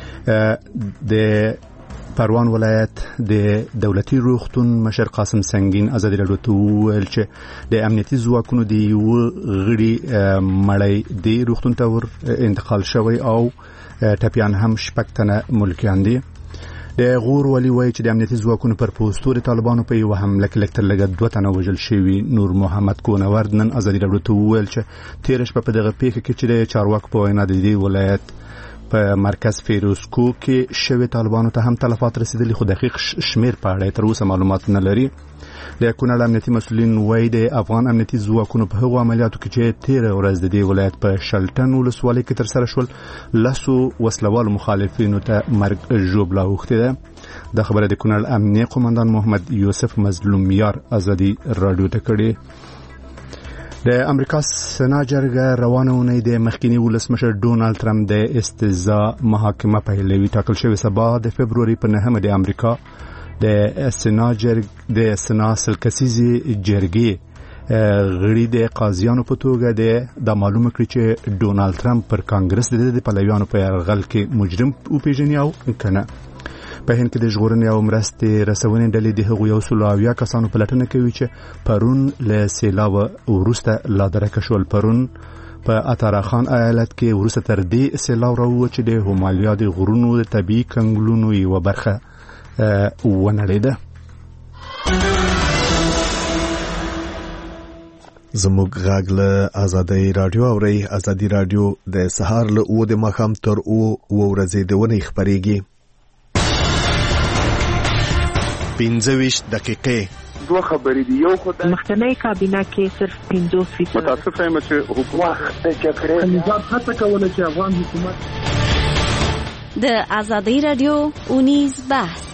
د پروان ولایت د دولتي روغتون مشر قاسم سنگین ازادي راډیو ته وویل چې د امنیتي ځواکونو د یو غړي مړی د روغتون ته ور انتقال شوی او ټپيان هم شپږ تنه ملکیان دي. د غور ولی وای چې د امنیتي ځواکونو پر پوسټوري طالبانو په یو حمله کې لکتر لګ دوه تنه وژل شوی. نور محمد کونورد نن ازادي راډیو ته وویل چې تیر شپه په دغه پیښه کې چې د چارواکو په وینا د دې ولایت په مرکز فیروزکو کې شوی طالبانو ته هم تلفات رسیدلی خو دقیق شمیر په اړه تر اوسه معلومات نه لري. د کونړ امنیتي مسؤلین وایي د افغان امنیتي ځواکونو په هغو عملیاتو کې چې تیر ورځ د دې ولایت په شلټن ولسوالۍ کې تر سره شول لسو وسلوال مخالفینو ته مرګ ژوبلا اوښتې ده. دا خبره د کونړ امنیه قومندان محمد یوسف مظلوم یار ازادي راډیو ته کړې. د امریکا سنا جرګه روانه اونۍ د مخکینی ولسمشر ډونالد ټرمپ د استزاء محاکمه پیلوي. ټاکل شوی سبا د فبروري په نهمه د امریکا د سنا جرګ د سنا سلکسیزي جرګې غړي د قاضیانو په توګه د معلومه کړی چې ډونالد ټرمپ پر کانګرس د پلویانو په یرغل کې مجرم او پیژني او کنه. په هند کې د ژغورنې او مرستې رسونې ډلې د هغو یو سل او اویا کسانو پلټنه کوي چې پرون له سیلاب وروسته لادرکه شول. پرون په اتاراخان ایالت کې وروسته تر دې سیلاب راووت چې د همالیا د غرونو د طبیعي کنګلونو یوه برخه ونړېده. زموږ غږ له آزادۍ رادیو اورئ. آزادۍ رادیو د سهار له اوه د ماښام تر اوه اوه ورځې د ونې خپرېږي. پنځه ویشت دقیقې دوه خبرې دي. یو خو د مخکنۍ کابینه کې صرف پنځوس فیصد متاسفه یم چې حکومت د جګړې نظام هڅه کوله چې افغان حکومت د آزادۍ رادیو اونیز بحث.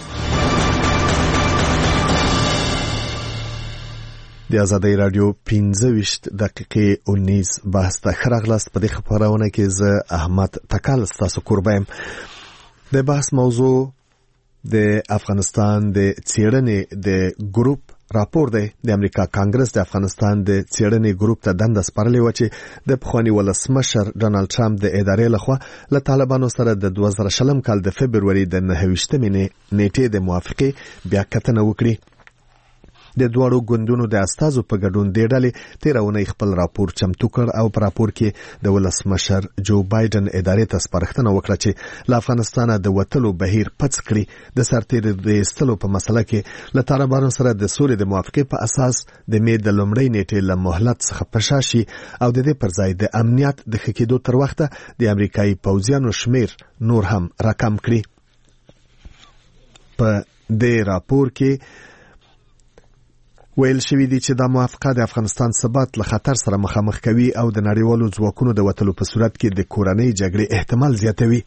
د آزادۍ رادیو پنځه ویشت دقیقې اونیز بحث ته ښه راغلاست. په دې خپرونه کې زه احمد تکل ستاسو کوربه یم. د بحث موضوع د افغانستان د څېړنې د ګروپ راپور دی. د امریکا کانګرس د افغانستان د څېړنې ګروپ ته دنده سپارلې وه چې د پخواني ولسمشر ډونالد ټرمپ د ادارې لخوا له طالبانو سره د دوه زره شلم کال د فبروري د نهه ویشتمې نیټې د موافقې بیا کتنه وکړي. د دواړو ګوندونو د استازو په ګډون دې ډلې تېره اونۍ خپل راپور چمتو کړ او په راپور کې د ولسمشر جو بایدن ادارې ته سپارښتنه وکړه چې له افغانستانه د وتلو بهیر پڅ کړي. د سرتېري د ایستلو په مسله کې له طالبانو سره د سولې د موافقې په اساس د مې د لومړۍ نیټې له مهلت څخه په شا شي او د دې پر ځای د امنیت د ښه کېدو تر وخته د امریکایي پوځیانو شمیر نور هم راکم کړي. په دې راپور کې ویل شوی دی چې دا موافقه د افغانستان ثبات له خطر سره مخامخ کوي او د نړیوالو ځواکونو د وتلو په صورت کې د کورنۍ جګړې احتمال زیاتوي.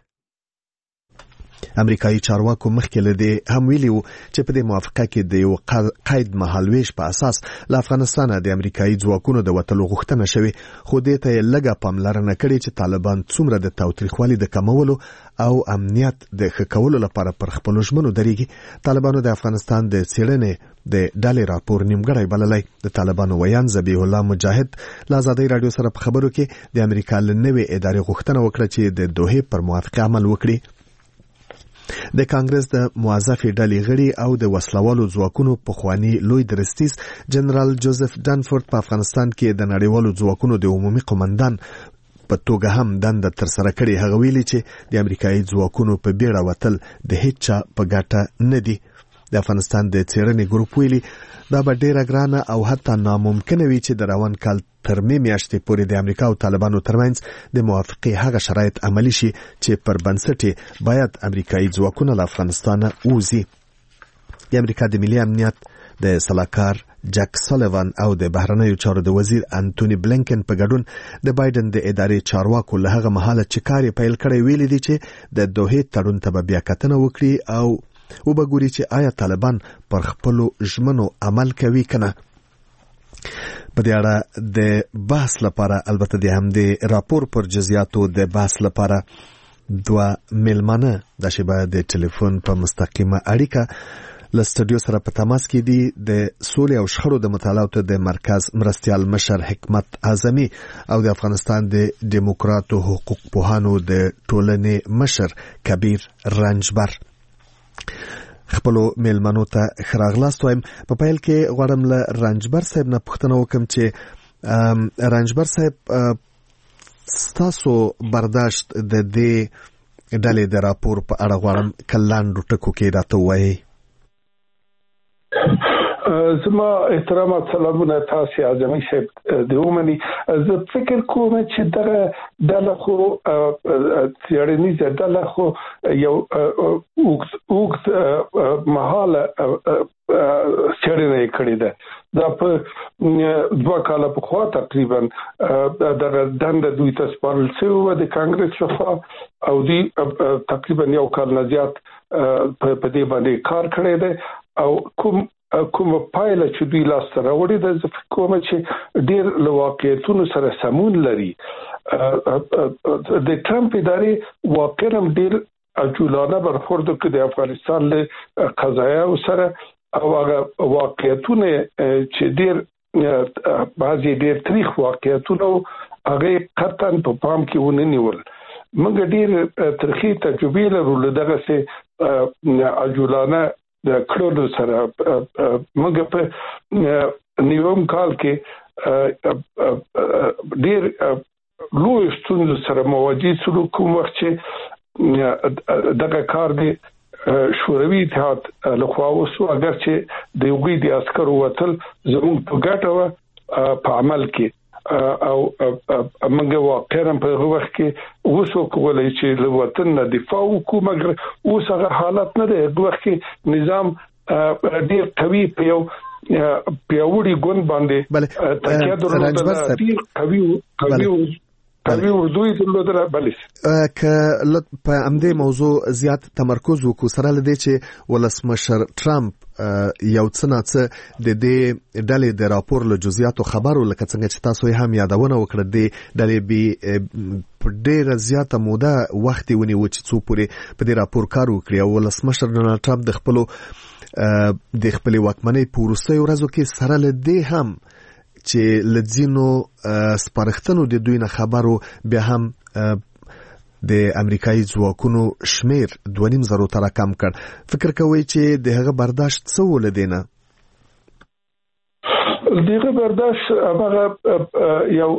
امریکایي چارواکو مخکې له دې هم ویلي وو چې په دې موافقه کې د یو قید مهالویش په اساس له افغانستانه د امریکایي ځواکونو د وتلو غوښتنه شوې، خو دې ته یې لږه پاملرنه کړې چې طالبان څومره د تاوتریخوالي د کمولو او امنیت د ښه کولو لپاره پر خپلو ژمنو درېږي. طالبانو د افغانستان د څېړنې د ډلې راپور نیمګړی بللی. د طالبانو ویان ذبیح الله مجاهد له ازادۍ راډیو سره په خبرو کې د امریکا له نوې ادارې غوښتنه وکړه چې د دوحې پر موافقه عمل وکړي. د کانګرس د موظفې ډلې غړي او د وسلوالو ځواکونو پخوانی لوی درستیز جنرال جوزف ډانفورد په افغانستان کې د نړیوالو ځواکونو د عمومي قومندان په توګه هم دنده ترسره کړې. هغه ویلي چې د امریکایي ځواکونو په بیړه وتل د هیڅ چا په ګټه نه دي. د افغانستان د څېړنې ګروپ ویلي دا به ډیره ګرانه او حتی ناممکنه وي چې د روان کال تر مې میاشتې پورې د امریکا او طالبانو ترمنځ د موافقې هغه شرایط عملي شي چې پر بنسټ باید امریکایي ځواکونه له افغانستانه ووځي. د امریکا د ملي امنیت د سلاکار جک سالیوان او د بهرنیو چارو د وزیر انټونی بلینکن په ګډون د بایدن د ادارې چارواکو له هغه مهاله چې کار یې پیل کړی ویلي دي چې د دوحې تړون ته به بیا کتنه وکړي او وبګوري چې آیا طالبان پر خپلو ژمنو عمل کوي کنه. په دې اړه د بحث لپاره البته د همدې راپور پر جزئیاتو د بحث لپاره دوه میلمانه د شبا د ټلیفون په مستقیمه اړیکه له سټوډیو سره په تماس کې دي. د سولې او شخړو د مطالعاتو د مرکز مرستیال مشر حکمت اعظمي او د افغانستان د دیموکراتو حقوق پوهانو د ټولنې مشر کبیر رنجبر. خپلو میلمنو ته خراغلاست وایم. په پیل کې غواړم له رنجبر صاحب نه پوښتنه وکم چې رنجبر صاحب ستاسو برداشت د دې ډلې د راپور په اړه غواړم کلاندو ټکو کې راته وایي. زما احترامات سلامونه تاسو اعظمي صاحب د ومني. زه فکر کوم چې دغه ډله خو څېړنیزه ډله خو یو اوږد مهاله څېړنه کړې ده. دا په دوه کاله پخوا تقریبا دغه دنده دوی ته سپارل شوې د کانګرس لخوا او دوی تقریبا یو کال نه زیات په دې باندې کار کړی دی او کوم کوم پایله چې دوی لاس ته راوړي د کوم چې ډیر له واقعیتونو سره سمون لري. د ټرمپ ادارې واقعا ډیر عجولانه برخورد کوي د افغانستان له قضایا سره او هغه واقعیتونه چې ډیر بعضی ډیر تاریخ واقعیتونه هغه قطعا په پام کې ونه نیول. موږ ډیر تاریخي تجربه لرو دغه سه عجولانه د کړولو سره. موږ په نیوم کال کې ډیر لوی ستونزو سره مواجه شو کوم وخت چې دغه کار دی شوروي اتحاد لخوا وسو اگر چې د یوګي د عسکرو وتل زموږ په ګټه په عمل کې او موږ واقعا په هغه وخت کې وسو کولای چې له وطن نه دفاع وکړو مګر اوس هغه حالت نه دی. هغه وخت کې نظام ډیر قوي په یو پیاوړي ګوند باندې تکیه درلوده. ډیر قوي قوي قوي وضوي درلوده. بلې که په همدې موضوع زیات تمرکز وکړو سره لدې چې ولسمشر ټرمپ یو څه نه څه د دې ډلې د راپور له جزئیاتو خبرو لکه څنګه چې تاسو یې هم یادونه وکړه د ډلې بي په ډیره زیاته موده وخت ونیو چې څو پورې په دې راپور کار وکړي او ولسمشر ډونالد ټرمپ د خپلو د خپلې واکمنۍ په وروستیو ورځو کې سره له دې هم چې لځینو سپارښتنو د دوی نه خبرو بیا هم د امریکایي ځواکونو شمیر دوه نیم زرو ته راکم کړ. فکر کوئ چې د هغه برداشت څه ولدینه؟ دغه برداشت هغه یو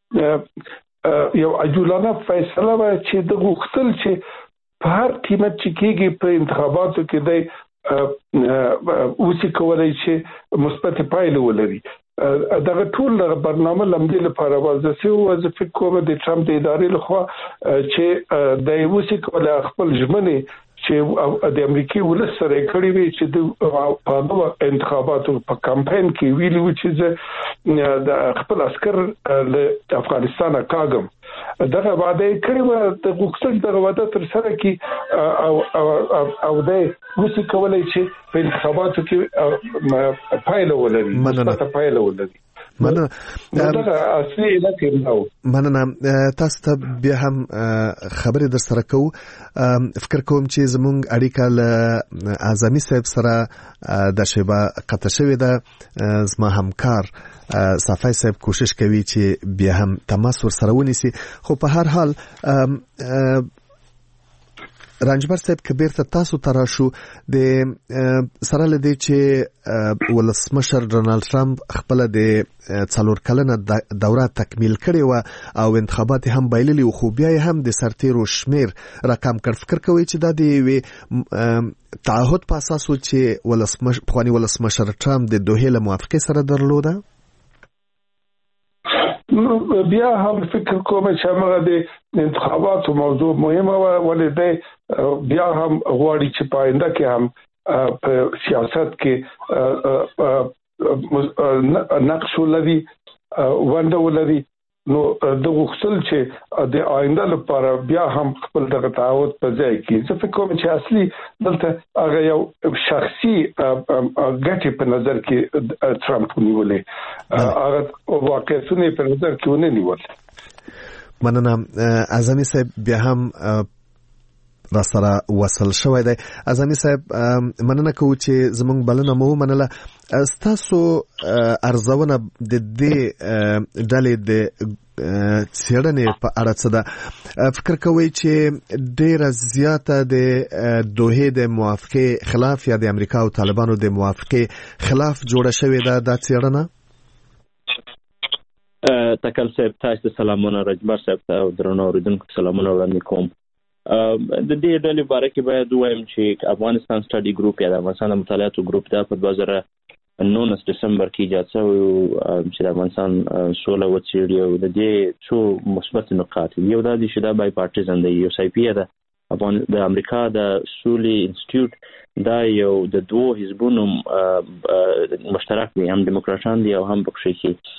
یو عجولانه فیصله و چې د غوښتل چې په هر قیمت چې کېږي په انتخاباتو کې د اوسې کولای چې مثبت پایله ولري. دغه ټول برنامه لمدې لپاره وځي چې وظیفه کومه د ټرمپ د ادارې لخوا چې د اوسې کولای خپل ژمنې چې د امریکای ولس سره کړی وی چې د په نوو انتخاباتو په کمپاین کې ویلي و چې د خپل عسكر له افغانستان کاغم دغه وعده کړی و د غوښتل دغه وعده تر سره کې او او او د وسی کولای چې په انتخاباتو کې پایله ولري مثبت پایله ولري مننه دغه اصلي علت نو مننه تاسو ته بیا هم خبرې در سره کوم فکر کوم چې زموږ اړیکه له اعظمي صاحب سره د شیبه قطع شوې ده زما همکار صفای صاحب کوشش کوي چې بیا هم تماس ور سره ونیسي خو په هر حال رانجبر صاحب کبیر ته تاسو تراشو د سره لدی چې ولسمشر ډونالد ټرمپ خپل د څلور کلنه دوره تکمیل کړي و او انتخابات هم بایللي خو بیا هم د سرتیرو شمیر رقم کړ فکر کوي چې دا د تعهد په اساس و چې ولسمشر خواني ولسمشر ټرمپ د دوه له موافقه سره درلوده بیا هم فکر کوم چې هغه د انتخاباتو موضوع مهمه و ولې د بیا هم غواړي چې پاینده کې هم په سیاست کې نقش ولري ونده ولري نو د غوښتل چې د آینده لپاره بیا هم خپل دغه تعهد په ځای کې زه فکر کوم چې اصلي دلته هغه یو شخصي ګټه په نظر کې ټرمپ نیولې هغه واقعیتونه په نظر کې ونه نیول مننه اعظمي صاحب بیا هم را سره وصل شوی دی اعظمي صاحب مننه کوم چې زمونږ بلنه مو منله تاسو ارزونه د دې ډلې د څېړنې په اړه څه ده فکر کوئ چې ډېره زیاته د دوحې د موافقې خلاف یا د امریکا او طالبانو د موافقې خلاف جوړه شوې ده دا څېړنه تکل صاحب تاسو ته سلامونه رجبر صاحب ته او درنو اوریدونکو سلامونه وړاندې کوم د دې ډلې باره کې باید ووایم چې افغانستان سټډي ګروپ یا د افغانستان مطالعاتو ګروپ دا په دوه زره نولس دسمبر کې ایجاد شوی چې د افغانستان سوله وڅېړي او د دې څو مثبت نقاط یو دا دي چې دا بای پارټیزن دی یو سای پی ده د امریکا د سولې انسټیټیوټ دا یو د دوه حزبونو مشترک دي هم دیموکراتان دي او هم بخښي کې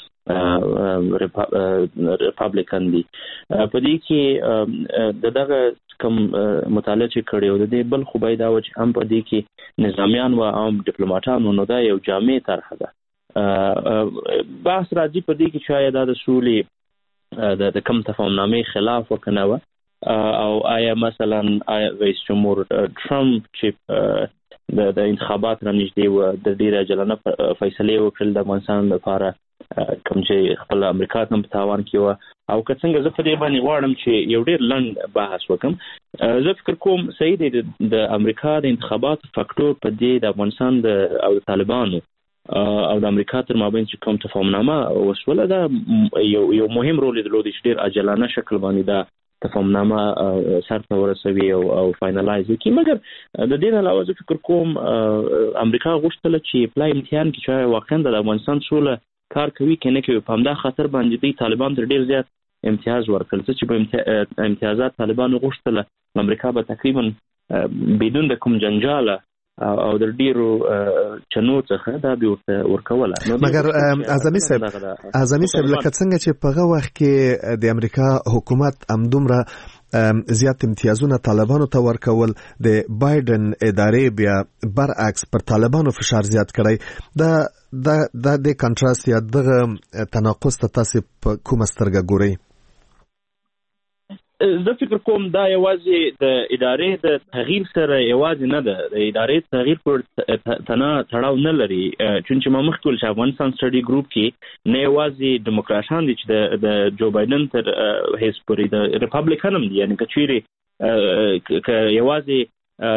ریپابلیکن دي په دې کې د دغه کوم مطالعه چې کړی و د دې بل خو باید دا و چې هم په دې کې نظامیان و او ډیپلوماټان نو دا یو جامع طرح ده بحث راځي په دې کې شاید د سولې د کم تفاهمنامې خلاف وکنه و او آیا مثلا آیا رئیس جمهور ټرمپ چې د انتخابات را نږدې و د ډیره جلانه فیصله وکړل د افغانستان لپاره کوم چې خپل امریکا هم په تاوان کې و او که څنګه زه په دې باندې غواړم چې یو ډېر لنډ بحث وکم زه فکر کوم صحیح دی د امریکا د انتخابات فاکټور په دې د افغانستان د او د طالبانو او د امریکا تر مابین چې کوم تفاهمنامه وسوله دا یو یو مهم رول درلود چې ډېر عاجلانه شکل باندې دا تفاهمنامه سرته ورسوي او او فاینلایز وکړي مګر د دې علاوه زه فکر کوم امریکا غوښتل چې پلای امتحان کې چې واقعا د افغانستان سوله کار کوي کنه کوي په همدا خاطر باندې د طالبان تر ډیر زیات امتیاز ورکړل چې په امتیازات طالبان غوښتل امریکا به تقریبا بدون د کوم جنجال او د ډیرو چنو څخه دا به ورکوله مګر اعظمي صاحب اعظمي صاحب لکه څنګه چې په هغه وخت کې د امریکا حکومت امدومره زیات امتیازونه طالبانو ته ورکول د بایدن ادارې بیا برعکس پر طالبانو فشار زیات کړی دا دا د د کنټراست یا دغه تناقض ته تاسو په کومه سترګه ګورئ زه فکر کوم دا یوازې د ادارې د تغییر سره یوازې نه ده د ادارې تغییر پر تنا تړاو نه لري چې ما مخکې ویل چې افغانستان سټډي ګروپ کې نه یوازې دیموکراتان دي چې د جو بایدن تر حزب پورې د ریپابلیکن هم دي یعنی که چیرې که یوازې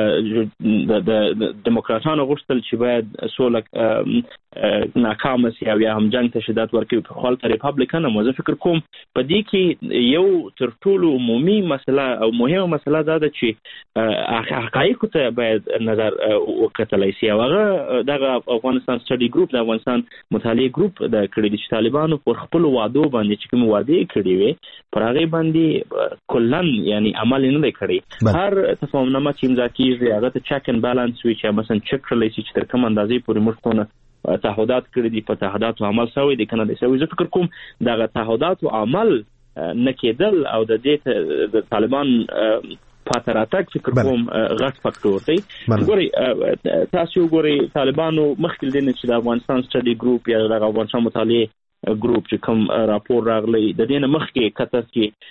د دیموکراتانو غوښتل چې باید سوله ناکامه شي او یا هم جنګ ته شدت ورکړي په خپل ریپابلیکن هم زه فکر کوم په دې کې یو تر ټولو عمومي مسله او مهمه مسله دا ده چې حقایقو ته باید نظر وکتلی شي او هغه دغه افغانستان سټډي ګروپ د افغانستان مطالعې ګروپ د کړي دي چې طالبانو پر خپل وعدو باندې چې کوم وعدې کړي وي پر هغه باندې کلن یعنی عمل نه دی کړی هر تفاهمنامه چې راکېږي هغه ته چک اند بالانس وي چې مثلا چک کړلی شي چې تر کوم اندازې پورې موږ څونه تعهدات کړي دي په تعهداتو عمل شوی دی که نه دی شوی. زه فکر کوم دغه تعهداتو عمل نه کېدل او د دې د طالبان پاتې راتګ فکر کوم غټ فاکتور دی. ګورئ تاسو وګورئ طالبانو مخکې له دې نه چې د افغانستان سټډي ګروپ یا د افغانستان مطالعې ګروپ چې کوم راپور راغلی د دې نه مخکې کتر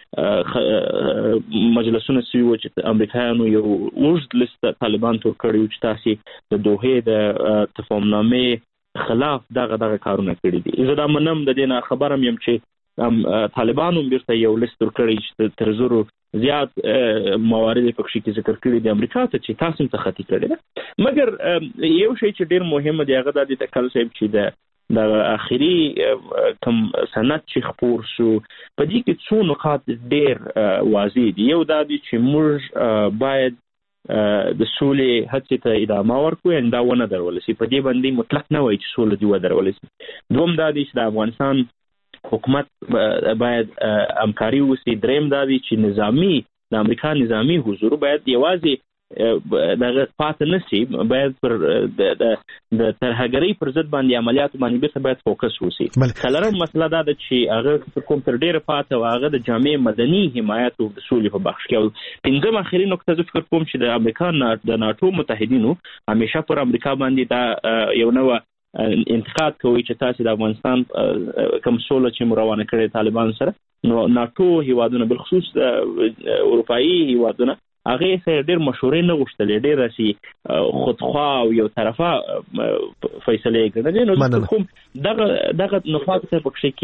کې مجلسونه سوي و چې امریکایانو یو اوږد لیست طالبان تور کړی و چې تاسې د دوحې د تفاهمنامې خلاف دغه دغه کارونه کړي دي. زه دا منم د دې نه خبر هم یم چې طالبانو بیرته یو لیست تور کړی چې تر زرو زیات موارد پکې کې ذکر کړي د امریکا ته چې تاسو ته خطي کړي ده. مګر یو شی چې ډیر مهم دی هغه د دې تکل صاحب چې د د اخري کوم سند چې خپور شو په دې کې څو نقاط ډېر واضح دي. یو دا دی چې موږ باید د سولې هڅې ته ادامه ورکړو ان دا ونه درول شي. په دې باندې مطلق نه وایي چې سوله دې ودرول شي. دوم دا دی چې د افغانستان حکومت باید همکاري وشي. دریم دا دی چې نظامی د امریکا نظامی حضور باید یوازې دغه پاتې نشي، باید پر د ترهګرۍ پر ضد باندې عملیات باندې بیرته باید فوکس وشي. څلورم مسله دا ده چې هغه کوم تر ډیره پاتې او هغه د جامع مدني حمایت او د سولې په بخش کې. او پنځم اخري نقطه زه فکر کوم چې د امریکا د ناتو متحدینو همیشه پر امریکا باندې دا یو نوع انتقاد کوي چې تاسو د افغانستان کوم سوله چې روانه کړې طالبان سره، نو ناتو هیوادونه بالخصوص د اروپایي هیوادونه هغه سره ډېر مشورې نه غوښتلې، ډېر راسي خودخوا او یو طرفه فیصله کړې. نو کوم دغه دغه نقاط ته پکې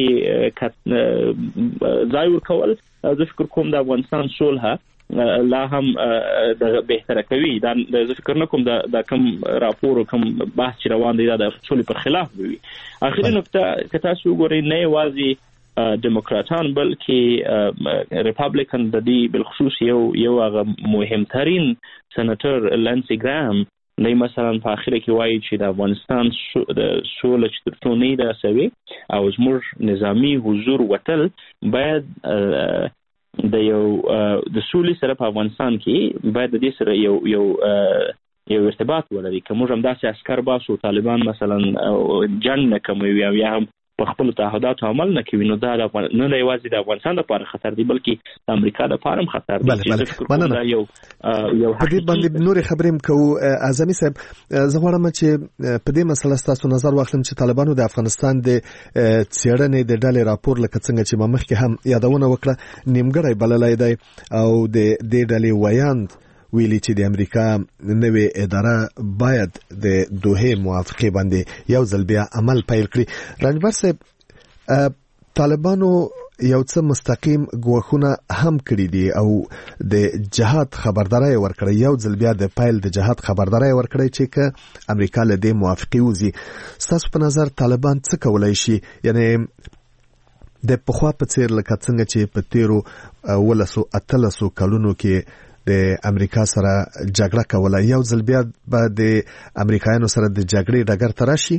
کې ځای ورکول زه فکر کوم د افغانستان صلح لا هم د بهتره کوي. دا زه فکر نه کوم دا کوم راپور او کوم بحث چې روان دی دا د صلح پر خلاف وي. اخري نقطه که تاسو وګورئ نه یوازې دموکراتان بلکې ریپابلیکن د دې بالخصوص یو یو هغه مهمترین سنټر لانسی ګرام نه مثلا په اخر کې وایي چې د افغانستان د سولې چې تر څو نه ده سوي او زموږ نظامی حضور وتل باید د یو د سولې سره په افغانستان کې باید د دې سره یو یو یو ارتباط ولري. که موږ هم داسې عسکر باسو طالبان مثلا جنګ نه کوي او یا هم په خپل تعهداتو عمل نه کوي، نو دا نه یوازې د افغانستان لپاره خطر دی بلکې د امریکا لپاره هم خطر دی. مننه. یو یو په دې باندې نور خبرې هم کوو. اعظمي صاحب زه غواړم چې په دې مسله ستاسو نظر واخلم چې طالبانو د افغانستان د څېړنې د ډلې راپور لکه څنګه چې ما مخکې هم یادونه وکړه نیمګړی بللی دی او د دې ډلې ویاند ویلي چې د امریکا نوې اداره باید د دوحې موافقې باندې یو ځل بیا عمل پیل کړي. رنجبر صاحب طالبانو یو څه مستقیم ګواښونه هم کړي دي او د جهاد خبرداري ورکړي، یو ځل بیا د پیل د جهاد خبرداري ورکړي چې که امریکا له دې موافقې وځي. ستاسو په نظر طالبان څه کولای شي؟ یعنی د پخوا په څیر لکه څنګه چې په تیرو ولسو اتلسو کلونو کې د امریکا سره جګړه کوله، یو ځل بیا به د امریکایانو سره د جګړې ډګر ته راشي؟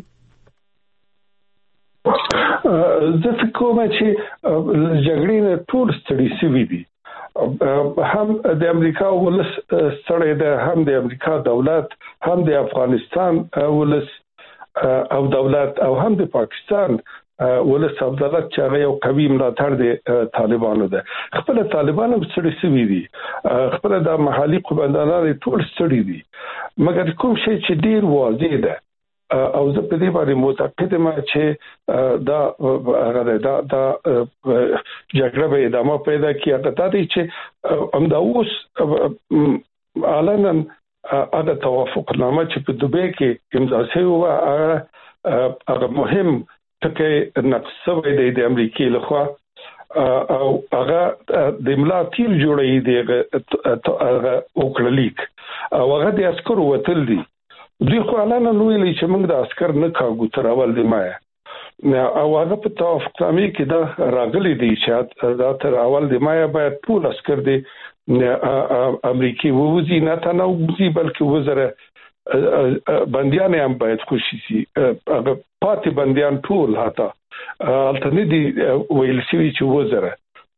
زه فکر کوم چې جګړې نه ټول ستړي شوي دي. هم د امریکا ولس ستړی ده، هم د امریکا دولت، هم د افغانستان ولس او دولت او هم د پاکستان ولس او دولت چې هغه یو قوي ملاتړ د طالبانو ده. خپل طالبان هم ستړي شوي دي، خپل د محلي قومندانان ټول ستړي دي. مګر کوم شی چې ډیر واضح ده او زه په دې باندې معتقد یم چې دا هغه دا دا جګړه به ادامه پیدا کړي. هغه دا دی چې همدا اوس علنا هغه توافقنامه چې په دوبۍ کې امضا شوې وه هغه مهم ټکی نقص شوی دی د امریکې لخوا او هغه د ملا تیر جوړوي دی هغه وکړلیک او هغه د عسکرو وتل دي. دوی خو علنا ویلي چې موږ د عسکر نه کاږو تر اول د مایه او هغه په توافقنامې کې دا راغلي دي چې دا تر اول د مایه باید ټول عسکر دی امریکې ووځي، نه تنه ووځي بلکې وزره بندیان هم باید خوشي شي. هغه پاتې بندیان ټول هاته الته نه دي ویل شوي چې وزره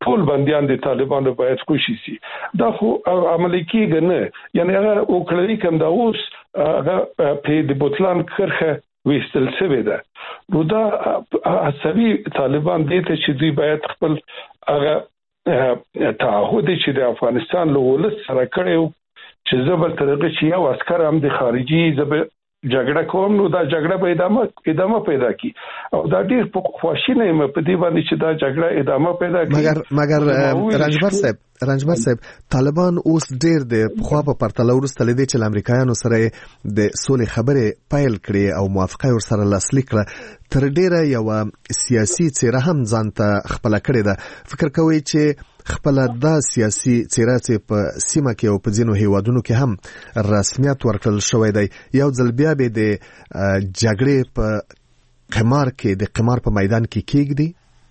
ټول بنديان د طالبانو باید خوشي شي دا خو عملي کېږي نه یعنی هغه وکړي کوم دا اوس هغه په د بوتلان کرخه وستل شوی ده نو دا عصبي طالبان دي ته چې دوی باید خپل هغه تعهد چې د افغانستان له ولس سره کړو چې زبر طریقې چې یو عسكر هم د خارجي زبر جګړه کوم نو دا جګړه به ادامه ادامه پیدا کی او دا ډیر په خواشینه م په دې باندې چې دا جګړه ادامه پیدا کی مګر مګر رنجبر صاحب رنجبر صاحب طالبان اوس ډیر د خو په پرتله ورسته لیدي چې امریکایانو سره د سولې خبره پایل کړي او موافقه ور سره لاسلیک کړه تر ډیره یو سیاسي څیره هم ځانته خپل کړي ده فکر کوي چې خپل د سیاسي څیره چې په سیمه کې او په ځینو هیوادونو کې هم رسمیت ورکړل شوی دی یو ځل بیا به د جګړې په قمار کې د قمار په میدان کې کېږدي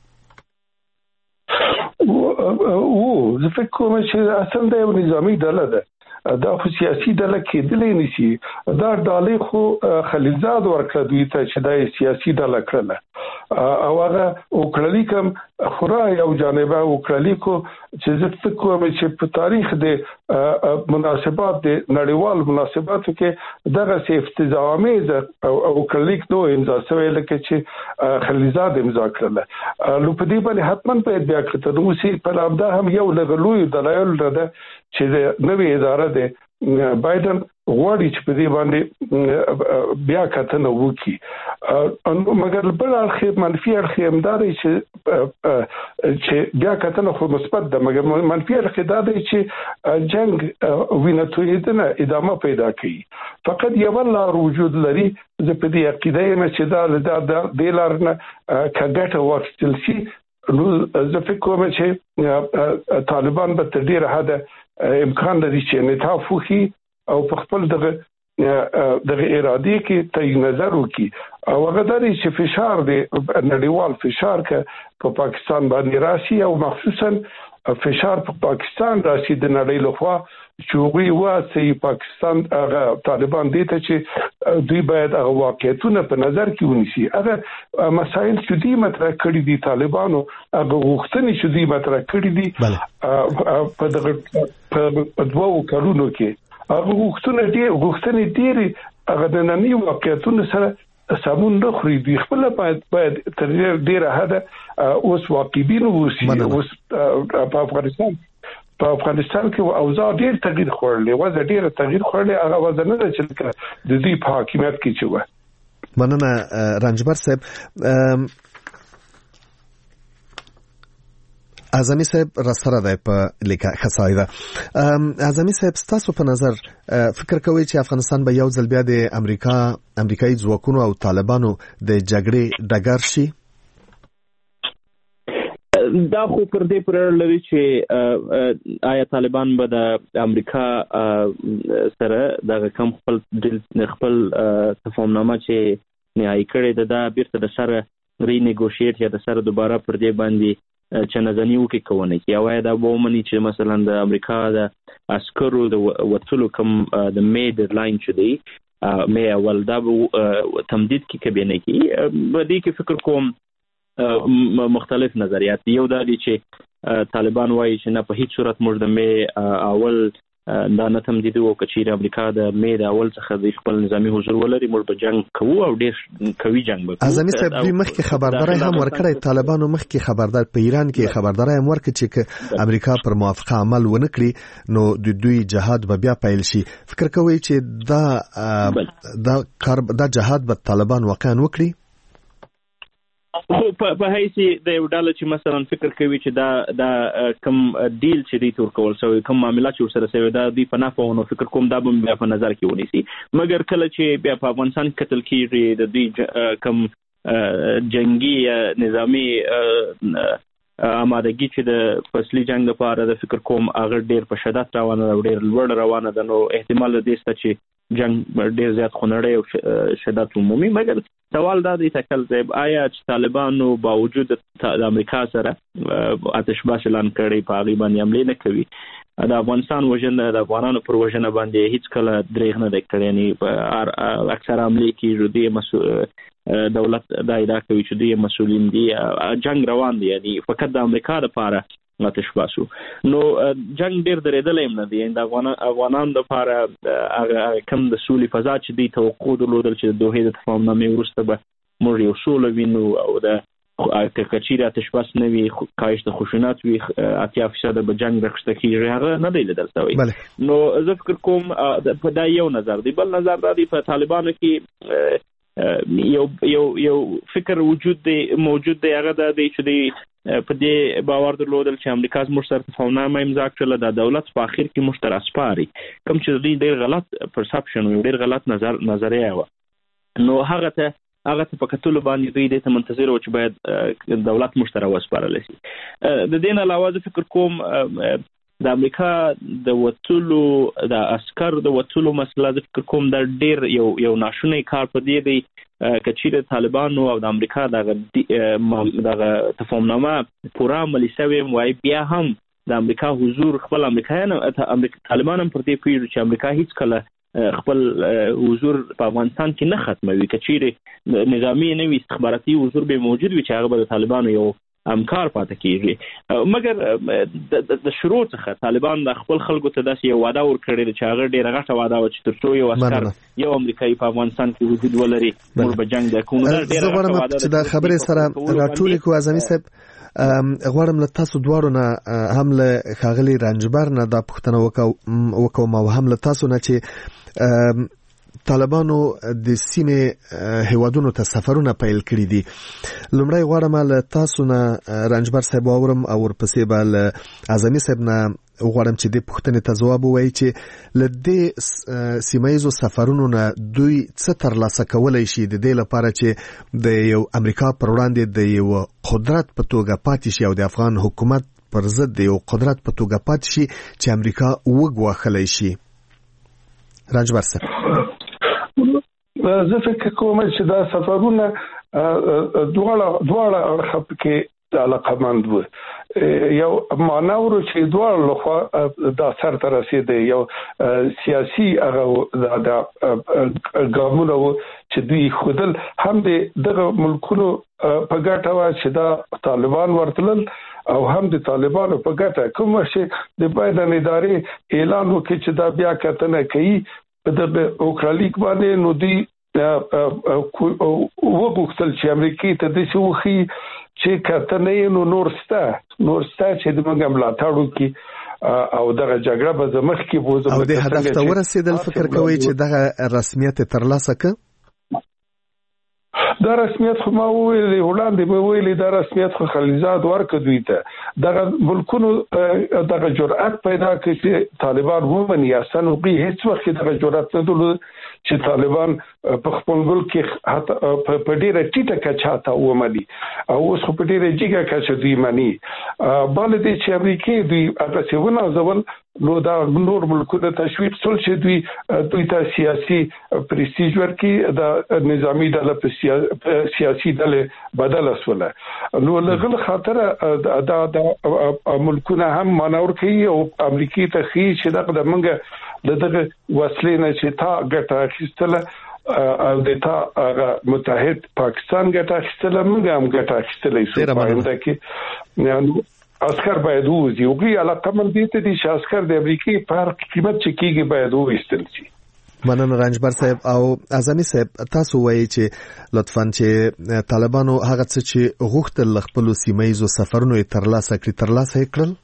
او زه فکر کوم چې اصل د یو نظامی ډله ده دا خو سیاسي ډله کېدلې نشي دا ډالې خو خلیلزاد ورکړه دوی ته چې دا سیاسي ډله کړله او هغه وکړلی کوم خورا یو جانبه وکړلی کو چې زه فکر کوم چې په تاریخ د مناسبات د نړیوال مناسباتو کې دغه سي افتضاحامه او وکړلیک نو امضا شوی لکه چې خلیلزاد امضا کړله نو په دې باندې حتما په بیا کړه نو سي په لابدا هم یو لغلوی دلایل ده چې د نوې اداره د بایدن غواړي چې په دې باندې بیا کتنه وکړي نو مګر بل اړخ منفي اړخ هم دا دی چې چې بیا کتنه خو مثبت ده مګر منفي اړخ دا دی چې جنگ وینتویدنه ادامه پیدا کوي فقط یو لار وجود لري زه په دې عقیده یم چې دا د دې لارنه کګټه واخیستل شي نو زه فکر کوم چې طالبان به تر ډیره حد امکان لري چې انعطاف وکړي او په خپل دغه دغه ارادي کې تعین نظر وکړي او هغه درې چې فشار دی نړیوال فشار کې په پاکستان باندې راشي او مخصوصا فشار په پاکستان راشي د نړۍ لخوا چې وی واسي پاکستان هغه طالبان دي ته چې دوی باید هغه واقعیتونه په نظر کې ونیسي هغه مسایل چې دوی مطرح کړی دي طالبانو هغه غوښتنې چې دوی مطرح کړی دي په دغه په دوه کلونو کې هغه غوښتنې دي غوښتنې دي هغه د ننني واقعیتونو سره سمون نه خوري دی خپل باید باید تر ډیره حد اوس واقعبین اوسي اوس په افغانستان په افغانستان کې اوضاع ډیر تغییر خورلې وځه ډیر تغییر خورلې هغه وځه نه چې د دې په حکومت کې چې و مننه رنجبر صاحب اعظمي صاحب راسره ده په لیکه خصایده اعظمي صاحب ستاسو په نظر فکر کوي چې افغانستان به یو ځل بیا د امریکا امریکایي ځواکونو او طالبانو د جګړې ډګر شي دا خو پر دې پر لري چې آیا طالبان به د امریکا سره د کم خپل خپل تفاهمنامه چې نهایی کړي ده دا بیرته د سره ری نیګوشیټ یا د سره دوباره پر دې باندې چې نظنی وکي کوونه کی او دا ومني چې مثلا د امریکا د عسکرو د وټلو کم د می ډیډلاین چې دی می اول دا تمدید کی کبینه کی په دې کې فکر کوم مختلف نظریات یو دا دي چې طالبان وایي چې نه په هیڅ صورت موږ د می اول دا نه تمدید وکړي چې امریکا د می د اول څخه د خپل نظامی حضور ولري موږ په جنگ کوو او ډیر کوي جنگ وکړو اعظمي صاحب دوی مخکې خبرداري هم ورکړی طالبانو مخکې خبردار په ایران کې خبرداري هم ورکړي چې امریکا پر موافقه عمل ونه کړي نو د دوی جهاد به بیا پیل شي فکر کوي چې دا دا کار دا جهاد به طالبان واقعا وکړي خو په هیڅ د یو ډول چې مثلا فکر کوي چې دا دا کم ډیل چې دی تور کول شوی کم معاملات چې سره شوی دا دی په نافونو فکر کوم دا به بیا په نظر کې ونیسي مګر کله چې بیا په افغانستان قتل کیږي د دوی کم جنگي نظامی آمادګي چې د فصلي جنگ لپاره د فکر کوم هغه ډیر په شدت روانه ده ډیر لوړ روانه ده نو احتمال دې ست چې جنگ ډیر زیات خنړې او شدت عمومي مګر سوال دا دی تکل زیب آیا چې طالبانو باوجود د امریکا سره آتش باز اعلان کړي په هغه باندې حمله نه کوي د افغانستان وژنه د افغانانو پر وژنه باندې هیڅ کله درېغ نه کړي نه اکثر حمله کې د مسؤل دولت دا ادعا کوي چې د مسؤلین دي جنگ روان دي یعنی فقط د امریکا لپاره آتش باسو. نو جنگ ډیر درېدلې نه دی د افغان افغانان د لپاره هغه کم د سولې فضا چې دی توقع درلودل چې د دوحې د تفاهمنامې وروسته به موږ یو سوله وینو او د کچیر آتش بس نه وي کاهش د خشونت وي اتیا فیصد به جنگ رخصته کیږي هغه نه دی لیدل شوی. نو زه فکر کوم په دا یو نظر دی. بل نظر دا دی په طالبانو کې یو یو یو فکر وجود دی موجود دی هغه د دې چې دی په دې باور درلودل چې امریکا زموږ سره تفاهمنامه امضا کړله د دولت په اخر کې موږ ته راسپاري کوم چې دوی ډېر غلط پرسپشن و ډېر غلط نظر نظریه و. نو هغه ته هغه ته په کتلو باندې دوی دې ته منتظر و چې باید دولت موږ ته راوسپارل شي. د دې نه علاوه زه فکر کوم د امریکا د وټولو د عسكر د وټولو مسله د فکر کوم د ډیر یو یو ناشونی کار په دی دی کچېره طالبانو او د امریکا د د تفاهمنامه پورا ملیسوي وای بیا هم د امریکا حضور خپل امریکایان امریکا طالبان هم پر دې پیړ چې امریکا هیڅ کله خپل حضور په افغانستان کې نه ختموي. کچېره نظامی نه وي استخباراتي حضور به موجود وي چې هغه به طالبانو یو امکار پاتې کیږي. مګر د شروع څخه طالبان د خپل خلکو ته داسې یو وعده ورکړي چې هغه ډیره غټه وعده و چې ترڅو یو عسكر یو امریکایي په افغانستان کې وجود ولري موږ به جنگ د کوم ډیره غټه وعده چې د خبرې سره راټولې کو اعظمي صاحب غواړم له تاسو دواړو نه هم له ښاغلي رنجبر نه دا پوښتنه وکوم او هم له تاسو نه چې طالبانو د سیمې هیوادونو ته سفرونه پیل کړي دي. لومړی غواړم له تاسو نه رنجبر صاحب واورم او ورپسې به له اعظمي صاحب نه غواړم چې د پوښتنې ته ځواب ووایي چې له دې سیمایزو سفرونو نه دوی څه ترلاسه کولی شي د دې لپاره چې د یو امریکا پر وړاندې د یو قدرت په توګه پاتې شي او د افغان حکومت پر ضد د یو قدرت په توګه پاتې شي چې امریکا وګواښلی شي. رنجبر صاحب زه فکر کوم چې دا سفرونه دواړه دواړه اړخ کې علاقمند وو. یو مانور چې دواړه لخوا د سر ته رسیدي یو سیاسي هغه د ګامونو چې دوی خودل هم دغه ملکونو په ګټه وا چې دا طالبان ورتلل او هم د طالبانو په ګټه کوم چې د بایدن ادارې اعلان وکړي چې دا بیا کتنه کوي په د اوکرالیک باندې نو دی وګورئ چې امریکای ته د شوخي چې کتنه نو نورستا نورستا چې د موږ ملاتړو کې او دغه جګړه به زمخ کې بوزم او د هدف ته ورسېدل فکر کوي چې دغه رسمیت ترلاسه کړي. دا رسمیت خو ما ویلي وړاندې به ویلي دا رسمیت خو خلیزاد ورکړ دوی ته دغه ملکونو دغه جرأت پیدا کړي چې طالبان ومني اصلا نو به هیڅ وخت دغه جرأت نه درلود چې طالبان په خپل ملک کې په ډیره ټیټه کچه تا ومني او اوس په ډیره جګه کچه دوی مني. بل دې چې امریکای دوی هغه څه ونه ځول نو دا نور ملکونه تشویق ټول چې دوی دوی ته سیاسي پرستیج ورکړي د نظامی ډله په سیاسي ډله بدل وسوله نو لغل خاطر دا د ملکونه هم مانور کوي او امریکای ته خي چې دغه منګه دغه وسلې نه چې تا ګټه اخیستله او د تا متحد پاکستان ګټه اخیستله موږ هم ګټه اخیستلې سو پاینده کې عسكر باید وځي او غي علاقه من دي ته دي چې عسكر د امریکای په قیمت چې کیږي باید وېستل شي. مننه رنجبر صاحب او اعظمي صاحب تاسو وایي چې لطفاً چې طالبانو هغه څه چې غوښتل خپل سیمایزو سفرونو ترلاسه کړي ترلاسه کړل.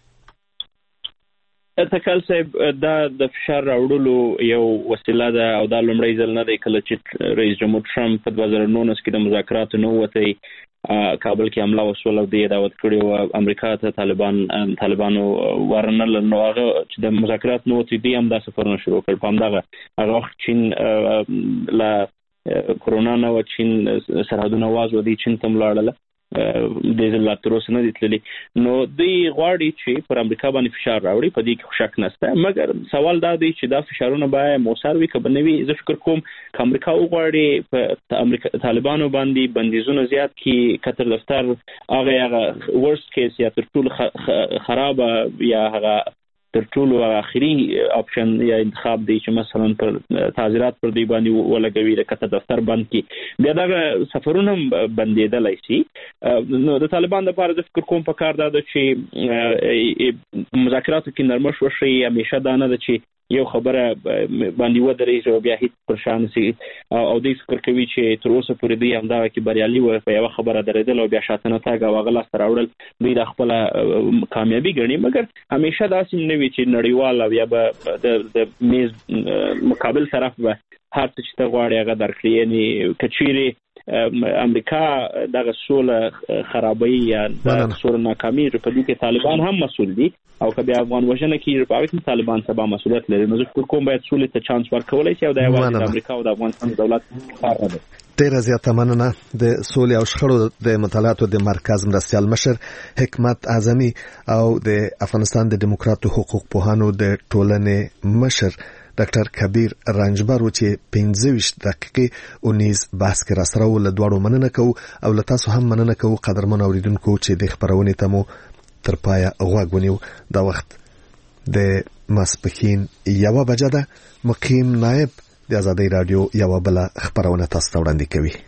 تکل صاحب دا د فشار راوړلو یو وسیله ده او دا لومړی ځل نه دی کله چې رئیس جمهور ټرمپ په دوه زره نولس کې د مذاکراتو نه وتی کابل کې حمله وسول او د دعوت کړي او امریکا ته طالبان طالبانو ورنل نو هغه چې د مذاکرات نو تی دي هم دا سفرونه شروع کړ په همدغه هغه وخت چین لا کورونا نو چین سرحدونه واز ودی چین تم لاړل د زل تروس نه دي نو دوی غواړي چې پر امریکا باندې فشار راوړي په دې کې شک نشته مګر سوال دا دی چې دا فشارونه به موثر وي که بنوي زه فکر کوم چې امریکا وغواړي په امریکا طالبانو باندې بندیزونه زیات کی کتر دفتر هغه هغه ورست کیس یا تر ټول خراب یا هغه تر ټولو اخري اپشن یا انتخاب دی چې مثلا پر تعزیرات پر دی باندې ولګوي لکه دفتر بند کی بیا دا سفرونه بندیدلای شي. نو د طالبان لپاره د فکر کوم په کار دا چې مذاکراتو کې نرمش وشي. همیشه دا نه ده چې یو خبره باندې ودرېږي او بیا هیڅ پرشان سي او دوی فکر کوي چې تر اوسه پورې دوی همدا کې بریالي وي په یو خبره درېدل او بیا شاتنه تاګ او غلا سره راوړل دوی د خپل کامیابی ګڼي. مګر همیشه داسې نه وي چې نړیوال او یا به د میز مقابل طرف به هر څه چې ته غواړې هغه درکړي. یعنی کچيري امریکا دغه سوله خرابوي یا د سوله ناکامي په دې کې طالبان هم مسؤل دي او که بیا افغان وژنه کې په اړه طالبان سبا مسؤلیت لري. نو زه کوم باید سولې ته چانس ورکولای شي او د یوازې امریکا او د افغانستان دولت کار نه دی. ډیره زیاته مننه. د سولې او شخړو د مطالعاتو د مرکز مرستیال مشر حکمت اعظمي او د افغانستان د دیموکراتو حقوق پوهانو د ټولنې مشر ډاکټر کبیر رنجبر چې پنځه ویشت دقیقې اونیز بحث کې را سره ول دواړو مننه کوو او له تاسو هم مننه کوو قدرمن اوریدونکو چې د خبرونې ته مو تر پایه غوږ ونیو. دا وخت د ماسپښین یوه بجه ده. مقیم نائب د آزادۍ رادیو یوه بله خبرونه تاسو ته وړاندې کوي.